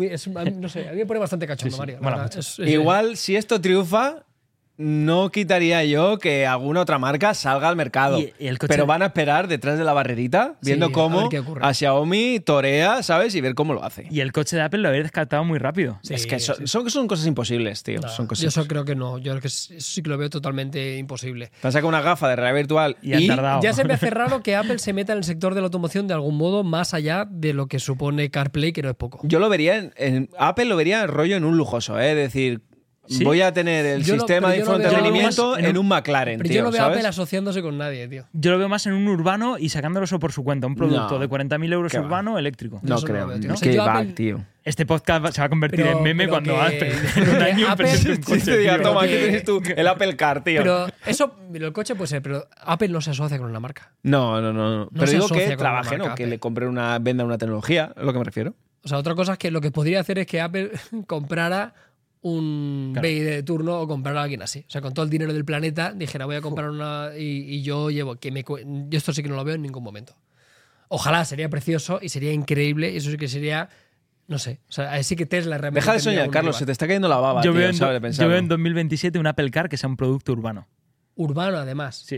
No sé, a mí me pone bastante cachondo, Mario. la mola verdad. mucho. Igual, si esto triunfa, no quitaría yo que alguna otra marca salga al mercado. Y el coche pero de- van a esperar detrás de la barrerita, Sí, viendo a cómo ver qué ocurre. a Xiaomi torea, ¿sabes? Y ver cómo lo hace. Y el coche de Apple lo habéis descartado muy rápido. Sí, es que sí. son cosas imposibles, tío. No, son cosas yo eso creo que no. Yo creo que eso sí que lo veo totalmente imposible. Te han sacado una gafa de realidad virtual Y han tardado. Ya se me hace raro que Apple se meta en el sector de la automoción de algún modo más allá de lo que supone CarPlay, que no es poco. Yo lo vería Apple lo vería rollo en un lujoso, ¿eh? Es decir, ¿Sí? voy a tener el Yo no- sistema pero de yo no veo- infoentretenimiento yo lo veo más en un McLaren, Pero tío, yo no veo a ¿sabes? Apple asociándose con nadie, tío. Yo lo veo más en un urbano y sacándolo eso por su cuenta. Un producto No. de 40.000 euros ¿Qué va? urbano eléctrico. No Eso no creo. lo veo, tío. No, O sea, que yo va, Apple- tío. Este podcast se va a convertir Pero- en meme pero cuando que- Apple en un año Apple- presente un Sí, coche. te diga, tío. toma, que- aquí tienes tú el Apple Car, tío. Pero eso, el coche puede ser, pero Apple no se asocia con una marca. No. Pero se digo asocia que con una trabajen marca o que Apple. le compre venda una tecnología, es lo que me refiero. O sea, otra cosa es que lo que podría hacer es que Apple comprara un Claro. BYD de turno o comprara a alguien así. O sea, con todo el dinero del planeta, dijera, voy a comprar una y yo llevo, yo esto sí que no lo veo en ningún momento. Ojalá, sería precioso y sería increíble, y eso sí que sería, no sé, o sea, ahí sí que Tesla realmente Deja de tendría soñar, un Carlos, se rival. te está cayendo la baba, Yo tío, veo, en, ¿sabes? De yo pensarlo. veo en 2027 un Apple Car que sea un producto urbano. Urbano, además. Sí.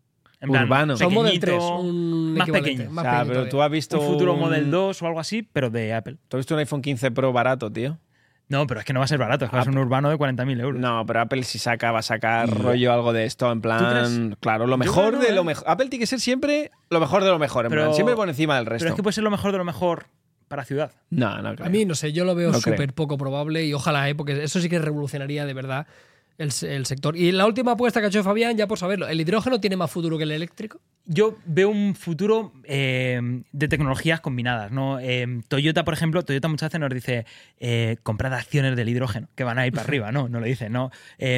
Urbano. Son Model pequeñito, 3, un más equivalente, pequeño. más O sea, pequeño pero todavía. tú has visto Un futuro Model 2 o algo así, pero de Apple. ¿Tú has visto un iPhone 15 Pro barato, tío? No, pero es que no va a ser barato, es que va a ser un urbano de 40.000 euros. No, pero Apple si va a sacar rollo algo de esto, en plan, crees? claro, lo Yo mejor creo de que no, lo ¿eh? mejor. Apple tiene que ser siempre lo mejor de lo mejor, en Pero- plan, siempre por encima del resto. Pero es que puede ser lo mejor de lo mejor para ciudad. No creo. A mí, no sé, yo lo veo No creo. súper poco probable y ojalá, porque eso sí que revolucionaría de verdad el sector. Y la última apuesta que ha hecho Fabián, ya por saberlo, ¿el hidrógeno tiene más futuro que el eléctrico? Yo veo un futuro de tecnologías combinadas, ¿no? Toyota, por ejemplo, Toyota muchas veces nos dice comprad acciones del hidrógeno, que van a ir para arriba, ¿no? No lo dice, ¿no?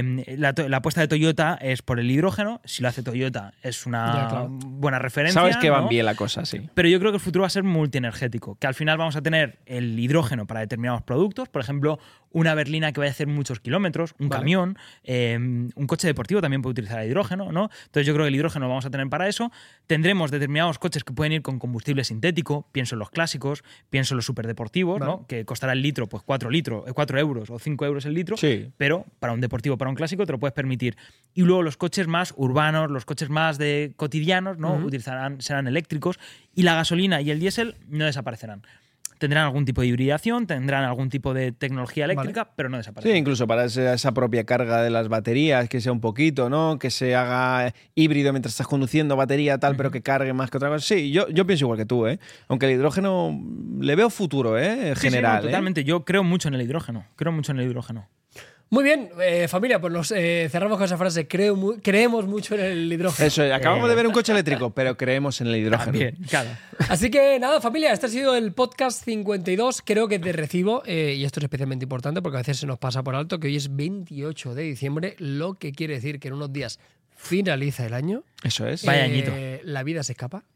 La apuesta de Toyota es por el hidrógeno. Si lo hace Toyota es una Ya, claro. buena referencia. Sabes que van ¿no? bien la cosa, sí. Pero yo creo que el futuro va a ser multienergético, que al final vamos a tener el hidrógeno para determinados productos, por ejemplo, una berlina que vaya a hacer muchos kilómetros, un Vale. camión, un coche deportivo también puede utilizar el hidrógeno, ¿no? Entonces yo creo que el hidrógeno lo vamos a tener para eso. Tendremos determinados coches que pueden ir con combustible sintético, pienso en los clásicos, pienso en los superdeportivos, Vale. ¿no? Que costará el litro pues 4 euros o 5 euros el litro, Sí. pero para un deportivo, para un clásico te lo puedes permitir. Y luego los coches más urbanos, los coches más de cotidianos, ¿no? Serán eléctricos, y la gasolina y el diésel no desaparecerán. Tendrán algún tipo de hibridación, tendrán algún tipo de tecnología eléctrica, pero no Sí, desaparecerán. incluso para esa propia carga de las baterías, que sea un poquito, ¿no? Que se haga híbrido mientras estás conduciendo batería tal, pero que cargue más que otra cosa. Sí, yo pienso igual que tú, ¿eh? Aunque el hidrógeno le veo futuro, ¿eh? En Sí, sí, general, no, totalmente. Yo creo mucho en el hidrógeno. Creo mucho en el hidrógeno. Muy bien, familia, pues nos cerramos con esa frase. Creemos mucho en el hidrógeno. Eso, acabamos de ver un coche eléctrico, pero creemos en el hidrógeno. También, claro. Así que nada, familia, este ha sido el podcast 52. Creo que te recibo, y esto es especialmente importante porque a veces se nos pasa por alto, que hoy es 28 de diciembre, lo que quiere decir que en unos días finaliza el año. Eso es. Vaya añito. La vida se escapa.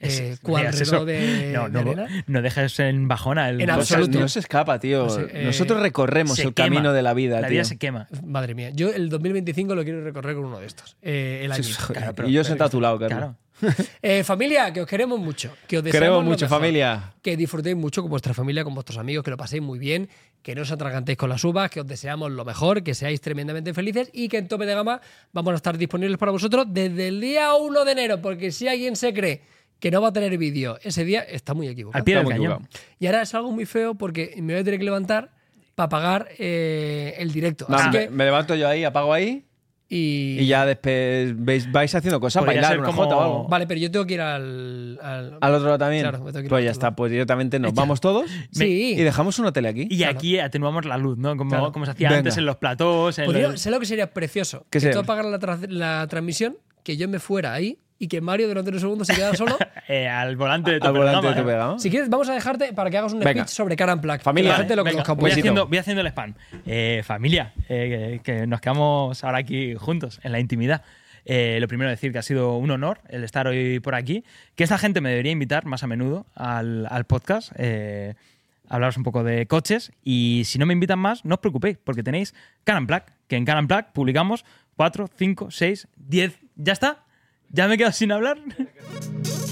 ¿Cuál reloj de arena? No dejes en bajona el... En absoluto. No se escapa, tío. No sé, Nosotros recorremos el camino de la vida, La tío. vida se quema. Madre mía, yo el 2025 lo quiero recorrer con uno de estos. El año. Claro, pero- y yo sentado a tu lado, Carlos. Claro. Familia, que os queremos mucho. Que os deseamos Queremos lo mucho, mejor. familia. Que disfrutéis mucho con vuestra familia, con vuestros amigos, que lo paséis muy bien, que no os atragantéis con las uvas, que os deseamos lo mejor, que seáis tremendamente felices y que en Tope de Gama vamos a estar disponibles para vosotros desde el día 1 de enero, porque si alguien se cree que no va a tener vídeo ese día, está muy equivocado. Al pie del Está muy cañón. Y ahora es algo muy feo porque me voy a tener que levantar para pagar el directo. No, Así que, me levanto yo ahí, apago ahí y ya después vais haciendo cosas, Podría bailar ser una como- jota o algo. Vale, pero yo tengo que ir al Al otro lado también. Claro, me tengo que ir Pues al ya otro está, lado. pues directamente nos vamos todos Sí. y dejamos una tele aquí. Y aquí atenuamos la luz, ¿no? Como, Claro. como se hacía Venga. antes en los platós. En Podría- los- sé lo que sería precioso. ¿Qué Que tú sería? apagas la transmisión, que yo me fuera ahí y que Mario durante unos segundos se queda solo. al volante de Al Tope de volante de Gama, Tope de ¿eh? Gama. Si quieres, vamos a dejarte para que hagas un Venga. speech sobre Car and Plug. Familia, que la gente lo Venga, conozca un voy, poquito. voy haciendo el spam. Familia, que nos quedamos ahora aquí juntos, en la intimidad. Lo primero decir que ha sido un honor el estar hoy por aquí, que esta gente me debería invitar más a menudo al podcast, hablaros un poco de coches, y si no me invitan más, no os preocupéis, porque tenéis Car and Plug, que en Car and Plug publicamos 4, 5, 6, 10, ¿ya está? ¿Ya me he quedado sin hablar?